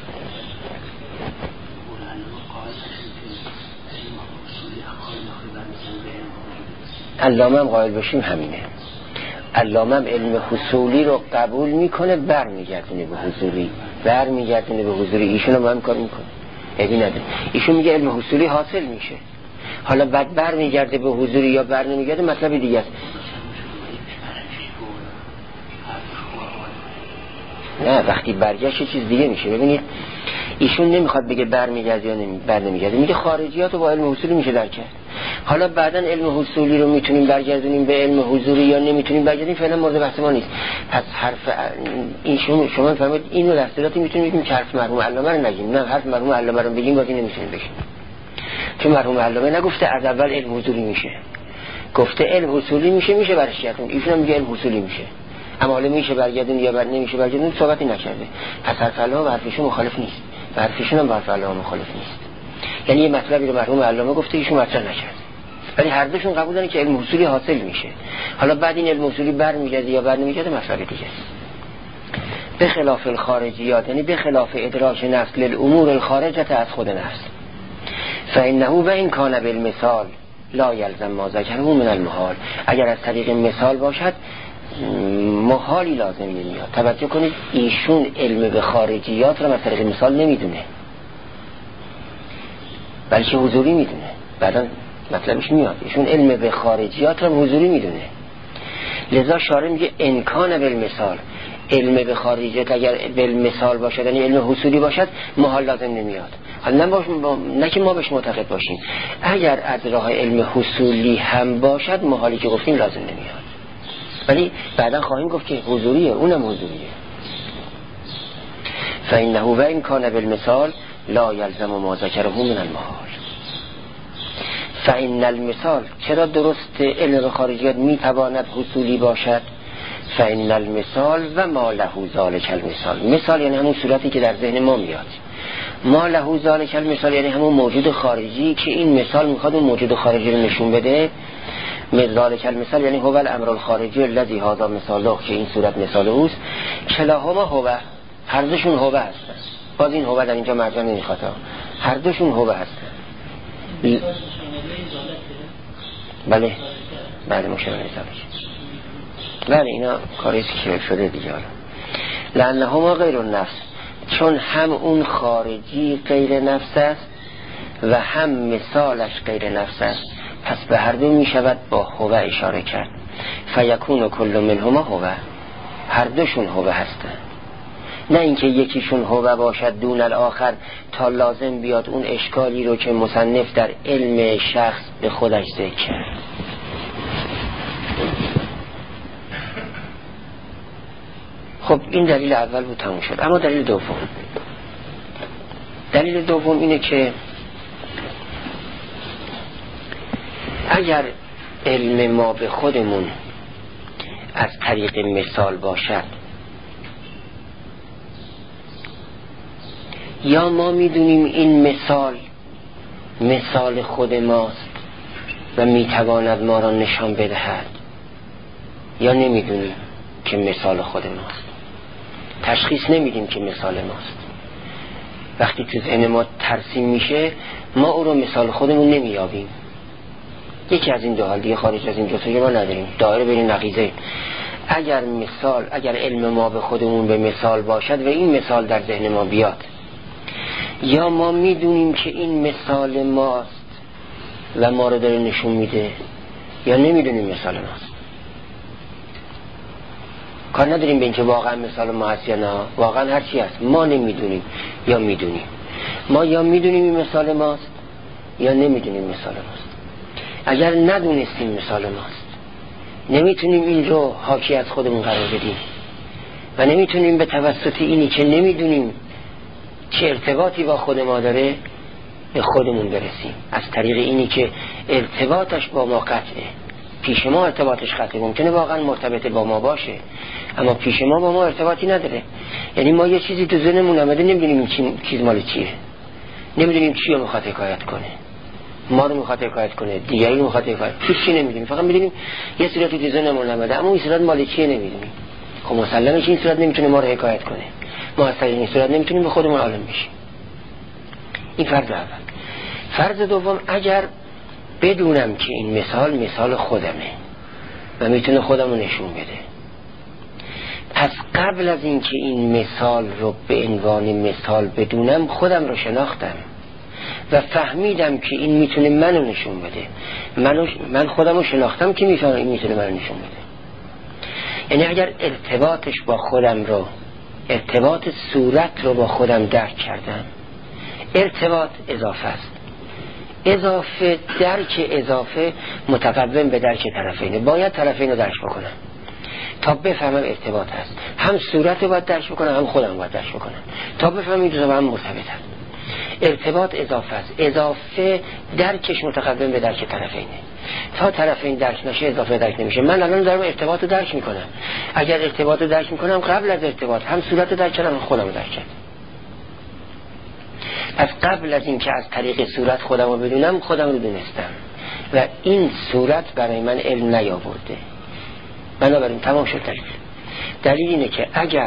علامه هم قائل باشیم همینه. علامه هم علم حصولی رو قبول میکنه، بر میگردونه به حضوری، بر میگردونه به حضوری. ایشون هم هم کار میکنه، ابی نداره. ایشون میگه علم حصولی حاصل میشه، حالا بعد بر میگرده به حضوری یا بر نمیگرده مطلب دیگه است. نه وقتی برگشت چیز دیگه میشه. ببینید ایشون نمیخواد بگه بر میگرده یا نمی بر نمیگرده، میگه خارجیات رو با علم حصولی میشه درک کرد. حالا بعداً علم حصولی رو میتونیم برگردونیم به علم حضوری یا نمیتونیم برگردونیم، فعلا مورد بحث ما نیست. پس حرف این شما شما فهمید اینو لفظاتی میتونیم بگیم که حرف مرحوم علامه رو نگیم، نه حرف مرحوم علامه رو بگیم بازی نمیتونیم بگیم، چون مرحوم علامه نگفته از اول علم حضوری میشه، گفته علم حصولی میشه، میشه برش گردون. ایشون هم میگه علم حصولی میشه، اما حالا میشه برگردون یا بر نمیشه برگردون صحبتی نکرده. پس حرف علامه و حرفشون مخالف نیست، حرفشون هم با حرف علامه مخالف نیست. یعنی یه مطلبی رو مرحوم علامه گفته ایشون مطرح نکرده، ولی هر دوشون قبول دارن که علم حصولی حاصل میشه. حالا بعد این علم حصولی بر میگرده یا بر نمیگرده مسئله دیگه است. به خلاف الخارجیات، یعنی به خلاف ادراک نفس للامور الخارجه از خود نفس، فانه و این کان بالمثال لا یلزم ما ذکره من المحال. اگر از طریق مثال باشد محالی لازم نمیاد. توجه کنید ایشون علم به خارجیات رو از طریق مثال نمیدونه، بلکه حضوری میدونه. بعدا مطلبش میاد ایشون علم به خارجیات رو حضوری میدونه. لذا شارع میگه امکان بالمثال، علم به خارجیات اگر بالمثال باشد یعنی علم حصولی باشد محال لازم نمیاد. حالا نه, نه که ما بهش معتقد باشیم، اگر از راه علم حصولی هم باشد محالی که گفتیم لازم نمیاد، ولی بعدا خواهیم گفت که حضوریه، اونم حضوریه. فانه و این کان بالمثال لا یلزم ما ذکره من المحال. فإن المثال، چرا درست علم به خارجیات میتواند حصولی باشد؟ فإن المثال و ما له ذالک المثال، مثال یعنی همون صورتی که در ذهن ما میاد، ما له ذالک المثال یعنی همون موجود خارجی که این مثال میخواد اون موجود خارجی رو نشون بده. ذالک المثال یعنی هو الامر الخارجی الذی هذا مثاله، که این صورت مثال اوست. کلاهما هو، هر دوشون هو هستن، باز این هوه در اینجا مرجع نمیخواد، هر دوشون هوه هستن. بله بله مشابه نسبش. بله اینا کاریست که شده دیگه. حالا لأنهما غیر النفس، چون هم اون خارجی غیر نفس است و هم مثالش غیر نفس است، پس به هر دو می شود با هوه اشاره کرد. فیکون کل منهما هوه، هر دوشون هوه هستن، نه اینکه یکیشون هوه باشد دون الاخر تا لازم بیاد اون اشکالی رو که مصنف در علم شخص به خودش ذکر کرد. خب این دلیل اول بود، تموم شد. اما دلیل دوم، دلیل دوم اینه که اگر علم ما به خودمون از طریق مثال باشد، یا ما میدونیم این مثال مثال خود ماست و میتواند ما را نشان بدهد، یا نمیدونیم که مثال خود ماست، تشخیص نمیدیم که مثال ماست. وقتی تو ذهن ما ترسیم میشه ما او رو مثال خودمون نمیابیم. یکی از این دو حال دیگه خارج از این جستجو ما نداریم، دایره بین نقیضه. اگر مثال اگر علم ما به خودمون به مثال باشد و این مثال در ذهن ما بیاد، یا ما میدونیم که این مثال ماست و ما رو داره نشون میده، یا نمیدونیم مثال ماست. کار نداریم به اینکه واقعا مثال ما هست یا نه، واقعا هر چی هست ما نمیدونیم یا میدونیم. ما یا میدونیم این مثال ماست یا نمیدونیم مثال ماست. اگر ندونستیم مثال ماست نمیتونیم این رو حاکی از خودمون قرار بدیم و نمیتونیم به توسط اینی که نمیدونیم چه ارتباطی با خود ما داره به خودمون برسیم. از طریق اینی که ارتباطش با ما قطعه، پیش ما ارتباطش قطعه، ممکنه واقعا مرتبط با ما باشه اما پیش ما با ما ارتباطی نداره. یعنی ما یه چیزی تو ذهنمون اومده نمیدونیم این چی... چیز مال چیه، نمیدونیم چی رو میخواد حکایت کنه، ما رو میخواد حکایت کنه، دیگری رو میخواد حکایت، هیچی نمیدونیم، فقط میدونیم یه صورتی تو ذهنمون اومده اما این صورت مال چیه نمیدونیم. خب مسلمه که این صورت نمیتونه ما رو حکایت کنه، ما از طریق این صورت نمیتونیم به خودمون عالم بشیم. این فرض اول. فرض دوم، اگر بدونم که این مثال مثال خودمه و میتونه خودمو نشون بده، پس قبل از این که این مثال رو به عنوان مثال بدونم خودم رو شناختم و فهمیدم که این میتونه منو نشون بده. منو من خودم رو شناختم که میفهمم این میتونه منو نشون بده. یعنی اگر ارتباطش با خودم رو، ارتباط صورت رو با خودم درک کردم، ارتباط اضافه است. اضافه درک اضافه متقوم به درک طرفینه. باید طرفین رو درک بکنم تا بفهمم ارتباط هست. هم صورت رو باید درک بکنم هم خودم باید درک بکنم تا بفهمم این دو با هم مرتبطن. ارتباط اضافه است. اضافه درکش متقوم به درک طرفینه. تا طرفین درک نشه اضافه درک نمیشه. من الان دارم ارتباط رو درک میکنم. اگر ارتباط رو درک میکنم قبل از ارتباط هم صورت رو درک کردم هم خودم رو درک کردم. پس قبل از این که از طریق صورت خودم رو بدونم خودم رو دونستم و این صورت برای من علم نیاورده. بنابراین تمام شد دلیل. دلیل اینه که اگر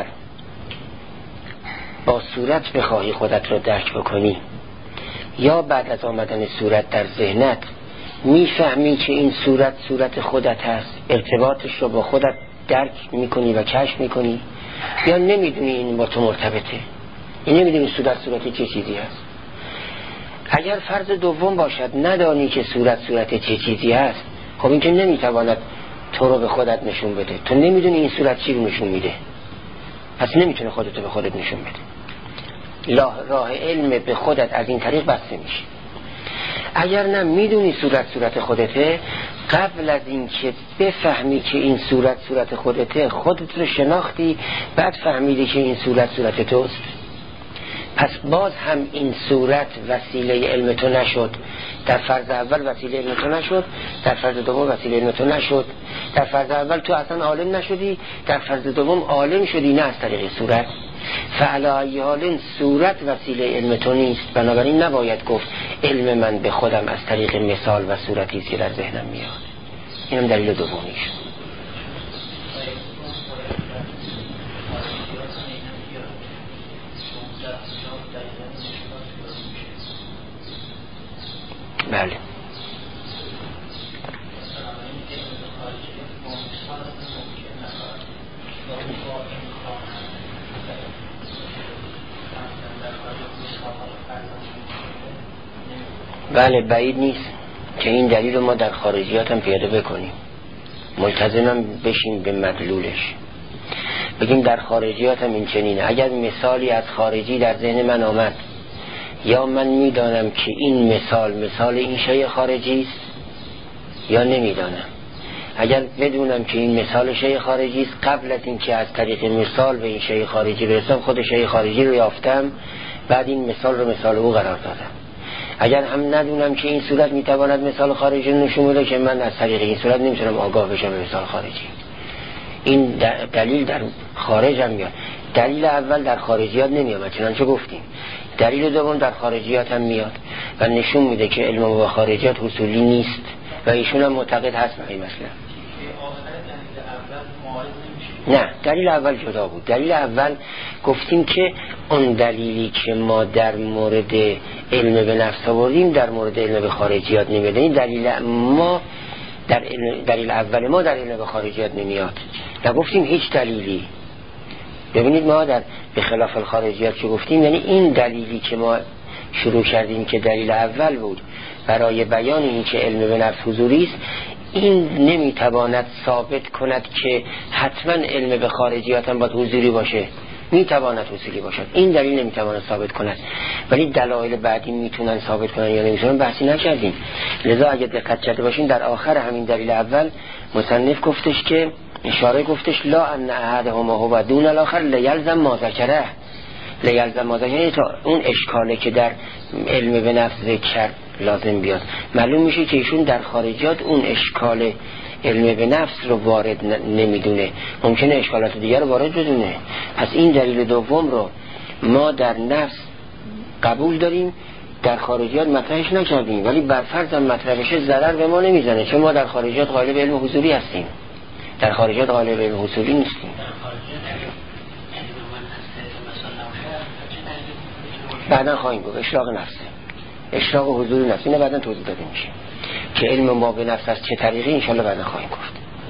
با صورت بخواهی خودت رو درک بکنی یا بعد از آمدن صورت در ذهنت میفهمی که این صورت صورت خودت هست، ارتباطش رو با خودت درک میکنی و کشف میکنی، یا نمیدونی این با تو مرتبطه، این نمیدونی صورت صورتی چه چیزی هست. اگر فرض دوم باشد ندانی که صورت صورت چه چیزی هست، خب این که نمیتواند تو رو به خودت نشون بده. تو نمیدونی این صورت چی رو نشون میده، پس نمیتونه خودتو به خودت نشون بده. راه علم به خودت از این طریق بسته میشه. اگر نه میدونی صورت صورت خودته، قبل از این که بفهمی که این صورت صورت خودته خودت رو شناختی، بعد فهمیدی که این صورت صورت توست، پس باز هم این صورت وسیله علم تو نشد. در فرض اول وسیله علم تو نشد، در فرض دوم وسیله علم تو نشد. در فرض اول تو اصلا عالم نشدی، در فرض دوم عالم شدی نه از طریق صورت. فعلی حال صورت وسیله علم تو نیست. بنابراین نباید گفت علم من به خودم از طریق مثال و صورتی است که در ذهنم میاد. اینم دلیل دومیش. بله. بله بعید نیست که این دلیل رو ما در خارجیات هم پیاده بکنیم، ملتزمم بشیم به مدلولش، بگیم در خارجیات هم این چنینه. اگر مثالی از خارجی در ذهن من آمد یا من میدانم که این مثال مثال این شیء خارجی است یا نمیدانم، اگر بدونم که این مثال شیء خارجی است قبل از اینکه از طریق مثال به این شیء خارجی برسم خود شیء خارجی رو یافتم، بعد این مثال رو مثال او قرار دادم. اگر هم ندونم که این صورت میتواند مثال خارجی نشون بده که من از طریق این صورت نمیتونم آگاه بشم به مثال خارجی. این دلیل در خارج هم میاد. دلیل اول در خارجیات نمیاد چنانچه گفتیم، دلیل دوم در خارجیات هم میاد و نشون میده که علم با خارجیات حصولی نیست و ایشون هم معتقد هست به این مسئله. نه، دلیل اول جدا بود. دلیل اول گفتیم که اون دلیلی که ما در مورد علم به نفس آوردیم در مورد علم به خارجیات نمیاد. این دلیل ما در دلیل اول ما در علم به خارجیات نمیاد. نگفتیم هیچ دلیلی. ببینید ما در به خلاف الخارجیات چه گفتیم، یعنی این دلیلی که ما شروع کردیم که دلیل اول بود برای بیان این که علم به نفس حضوری است، این نمیتواند ثابت کند که حتما علم به خارجیات هم باید حضوری باشه، میتواند حضوری باشد. این دلیل نمیتواند ثابت کند، ولی دلایل بعدی میتونن ثابت کنن یا نمیتونن بحثی نکردیم. لذا اگه دقت کرده باشین در آخر همین دلیل اول مصنف گفتش که اشاره گفتش لا ان احدهما هو دون الاخر لیلزم ما ذکره، لیلزم ما ذکره، تا اون اشکاله که در علم به نفس ذکر لازم بیاد. معلوم میشه که ایشون در خارجیات اون اشکال علم به نفس رو وارد نمیدونه، ممکنه اشکالات دیگر رو وارد بدونه. پس این دلیل دوم رو ما در نفس قبول داریم، در خارجیات مطرحش نکردیم، ولی بر فرض هم مطرحش ضرر به ما نمیزنه، چون ما در خارجیات غالب علم حضوری هستیم، در خارجیات غالب علم حضوری نیستیم. بعدا خواهیم گفت اشراق نفسه، اشراق و حضور نفس، اینه بعدا توضیح داده میشه که علم ما به نفس از چه طریقی، انشالله بعدا خواهیم گفت.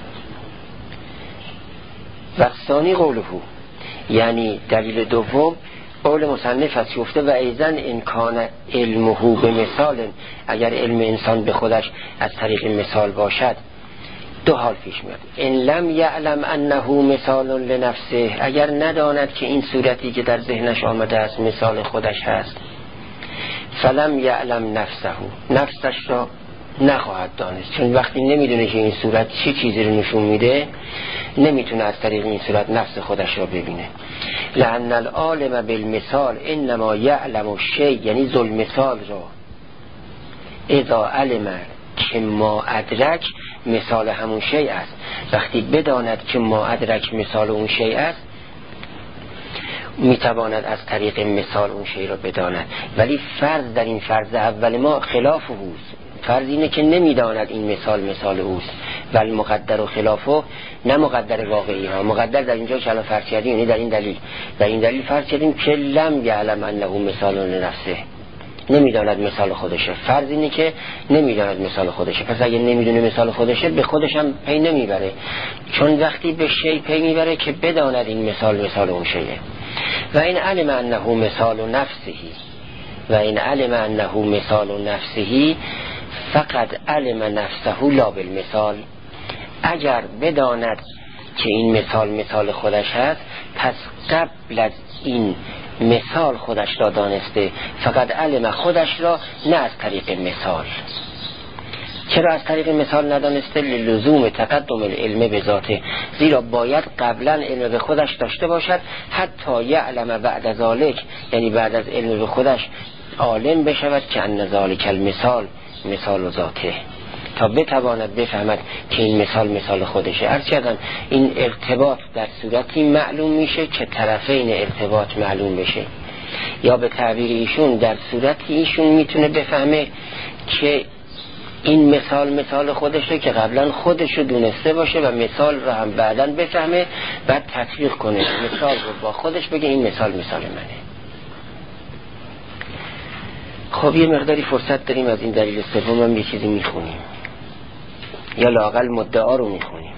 و ثانی قوله، یعنی دلیل دوم قول مصنف است گفته و ایزن امکان علمه به مثال، اگر علم انسان به خودش از طریق مثال باشد دو حال پیش میاد. ان لم یعلم انه مثال لنفسه، اگر نداند که این صورتی که در ذهنش آمده است مثال خودش هست، فلم یعلم نفسه، نفسش را نخواهد دانست، چون وقتی نمیدونه که این صورت چی چیزی رو نشون میده نمیتونه از طریق این صورت نفس خودش را ببینه. لأن العالم بالمثال انما یعلم الشیء، یعنی ذو المثال را اذا علم که ما ادرک مثال همون شیء است، وقتی بداند که ما ادرک مثال اون شیء است میتواند از طریق مثال اون شیء را بداند. ولی فرض در این فرض اول ما خلاف اوست، فرض اینه که نمیداند این مثال مثال اوست، ولی مقدر و خلافه نه مقدر واقعی ها، مقدر در اینجا که الان فرض کردیم، یعنی در این دلیل در این دلیل فرض کردیم که لم یعلم انه مثال لنفسه، نمیداند مثال خودشه. فرض اینه که نمیداند مثال خودشه، پس اگه نمیدونه مثال خودشه به خودش هم پی نمیبره، چون وقتی به شی پی میبره که بداند این مثال مثال اون شیه. و این علم انه مثال نفسهی، و این علم انه مثال نفسهی فقط علم نفسه لا بالمثال، اگر بداند که این مثال مثال خودش هست پس قبل از این مثال خودش را دانسته، فقط علم خودش را نه از طریق مثال. چرا از طریق مثال ندانسته؟ للزوم تقدم العلم به ذاته، زیرا باید قبلا علم به خودش داشته باشد حتی یعلم بعد ذالک، یعنی بعد از علم به خودش عالم بشود که ان ذالک المثال مثال و ذاته، تا بتواند بفهمد که این مثال مثال خودشه. عرض کردم این ارتباط در صورتی معلوم میشه که طرفین ارتباط معلوم بشه، یا به تعبیر ایشون در صورتی ایشون میتونه بفهمه که این مثال مثال خودشه که قبلا خودشو دونسته باشه و مثال رو هم بعداً بفهمه، بعد تطبیق کنه مثال رو با خودش بگه این مثال مثال منه. خب یه مقداری فرصت داریم از این دلیل سوم هم یه چیزی میخونیم یا لااقل مدعا رو میخونیم.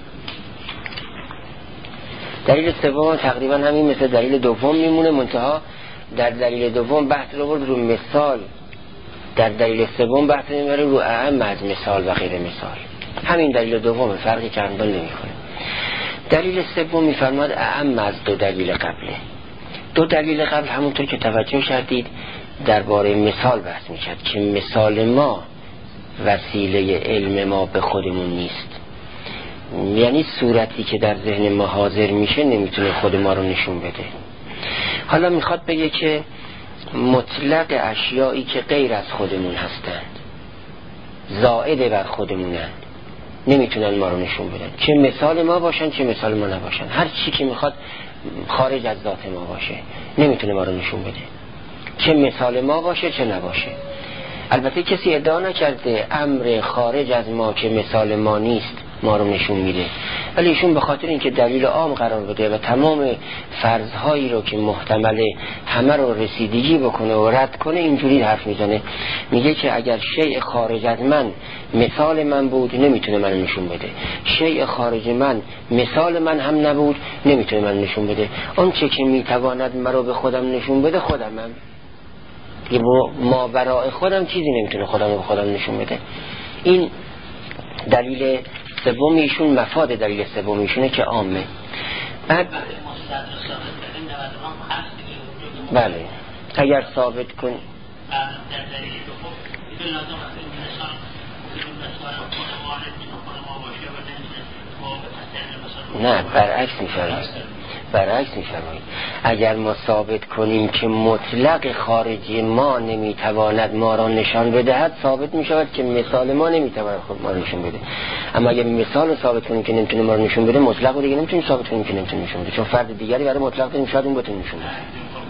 دلیل سوم تقریبا همین مثل دلیل دوم میمونه، منتها در دلیل دوم بحث رو برد رو مثال، در دلیل سوم بحث میبره رو اعم از مثال و غیر مثال. همین دلیل دوم، فرقی چندان نمیکنه. دلیل سوم میفرماد اعم از دو دلیل قبله. دو دلیل قبل همونطور که توجه کردید درباره مثال بحث میکرد که مثال ما وسیله علم ما به خودمون نیست، یعنی صورتی که در ذهن ما حاضر میشه نمیتونه خود ما رو نشون بده. حالا میخواد بگه که مطلق اشیایی که غیر از خودمون هستند، زائد بر خودمونند، نمیتونن ما رو نشون بدن، چه مثال ما باشن چه مثال ما نباشن. هر چی که میخواد خارج از ذات ما باشه نمیتونه ما رو نشون بده، چه مثال ما باشه چه نباشه. البته کسی ادعا نکرده امر خارج از ما که مثال ما نیست ما رو نشون میده، ولی ایشون به خاطر اینکه دلیل عام قرار بده و تمام فرضهایی رو که محتمله همه رو رسیدگی بکنه و رد کنه اینجوری حرف میزنه. میگه که اگر شیء خارج از من مثال من بود نمیتونه من نشون بده، شیء خارج من مثال من هم نبود نمیتونه من نشون بده. اون چه که میتواند مرا به خودم نشون بده خودمم، یه ما برای خودم چیزی نمیتونه خودم به خودم نشون بده. این دلیل سومیشون، مفاد دلیل سومیشونه که عامه. بعد بله اگر ثابت کن نه برعکس میفرمایید، برعکس میفرمایید اگر ما ثابت کنیم که مطلق خارجی ما نمیتواند ما را نشان بدهد، ثابت میشود که مثال ما نمیتواند خود ما را نشان بده. اما اگر مثال رو ثابت کنیم که نمیتونه ما را نشان بده، مطلق رو دیگه نمیتونیم ثابت کنیم که نمیتونه نشان بده، چون فرد دیگری برای مطلق داریم شاید اون بتونه نشان بده.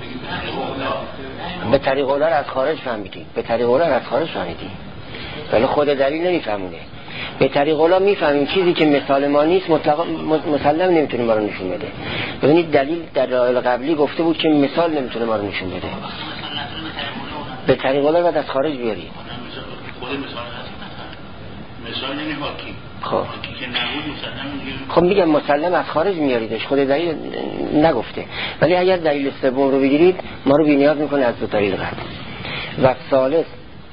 به طریق اولا از خارج فهمیدیم، به طریق اولا از خارج فهمیدیم، ولی خود دلیل نمیفهمونه. به طریق اولا میفهمیم چیزی که مثال ما نیست مطلق مسلم نمیتونه ما رو نشون بده. ببینید دلیل در دلایل قبلی گفته بود که مثال نمیتونه ما رو نشون بده، به طریق اولا باید از خارج بیاری. خب خب میگم مسلم از خارج میاریدش، خود دلیل نگفته. ولی اگر دلیل سوم رو بگیرید ما رو بی‌نیاز میکنه از دو دلیل قبل. و ثالث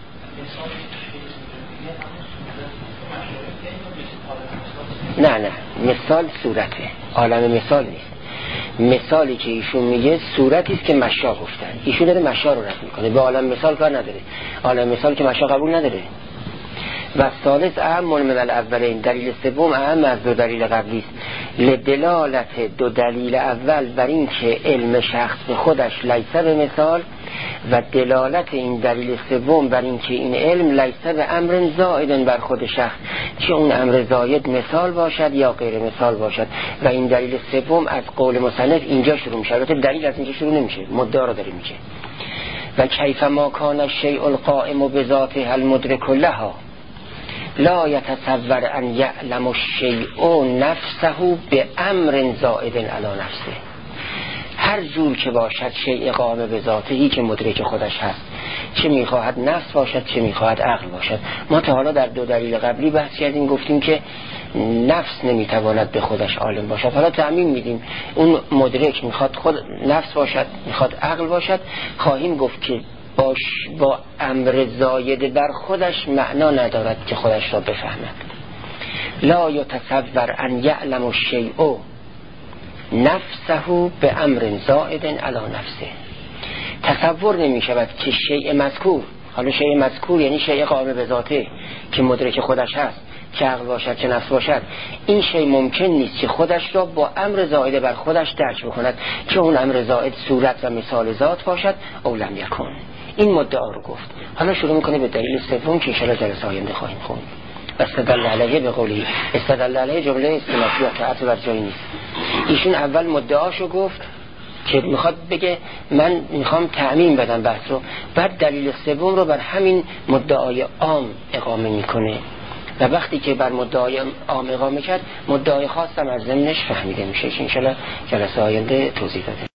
نه نه مثال صورته، عالم مثال نیست. مثالی که ایشون میگه صورتی است که مشا گفتن، ایشون داره مشا رو رد میکنه، به عالم مثال کار نداره. عالم مثال که مشا قبول نداره. و ثالث اهم من الاولین، دلیل سوم اهم از دو دلیل قبلی است. لدلالت دو دلیل اول بر این که علم شخص به خودش لیسه به مثال، و دلالت این دلیل سوم بر این که این علم لیسه به امر زائد بر خود شخص، چه اون امر زائد مثال باشد یا غیر مثال باشد. و این دلیل سوم از قول مصنف اینجا شروع میشه، البته دلیل از اینجا شروع نمیشه، مدعا رو داره میگه. و کیف ما کان الشیء القائم بذاته المدرک لها لا یتصور ان یعلم الشیء نفسه به امر زائد علی نفسه. هر جور که باشد شیء قائم به ذاته‌ای که مدرک خودش هست، چه میخواهد نفس باشد چه میخواهد عقل باشد. ما تا حالا در دو دلیل قبلی بحث کردیم، گفتیم که نفس نمیتواند به خودش عالم باشد. حالا تعمیم میدیم اون مدرک میخواد خود نفس باشد میخواد عقل باشد، خواهیم گفت که باش با امر زاید بر خودش معنا ندارد که خودش را بفهمد. لا یتصور ان یعلم الشیء نفسه به امر زائد علی نفسه. تصور نمی شود که شیء مذکور، حالا شیء مذکور یعنی شیء قائم به ذاته که مدرک خودش هست، چه عقل باشد چه نفس باشد، این شیء ممکن نیست که خودش را با امر زائد بر خودش درک بکند، که اون امر زائد صورت و مثال ذات باشد او لم یکن. این مدعا رو گفت. حالا شروع میکنه به دلیل سوم که ان شاء الله جلسه آینده خواهیم خوند. استدل علیه به قولی، استدل علیه جمله استنافیه که عطف بر جایی نیست. ایشون اول مدعاشو گفت که میخواد بگه من میخوام تعمیم بدم بحث رو، بعد دلیل سوم رو بر همین مدعای عام اقامه میکنه و وقتی که بر مدعای عام اقامه کرد مدعای خاص هم از ضمنش فهمیده میشه. ان شاء الله جلسه آینده توضیح داده.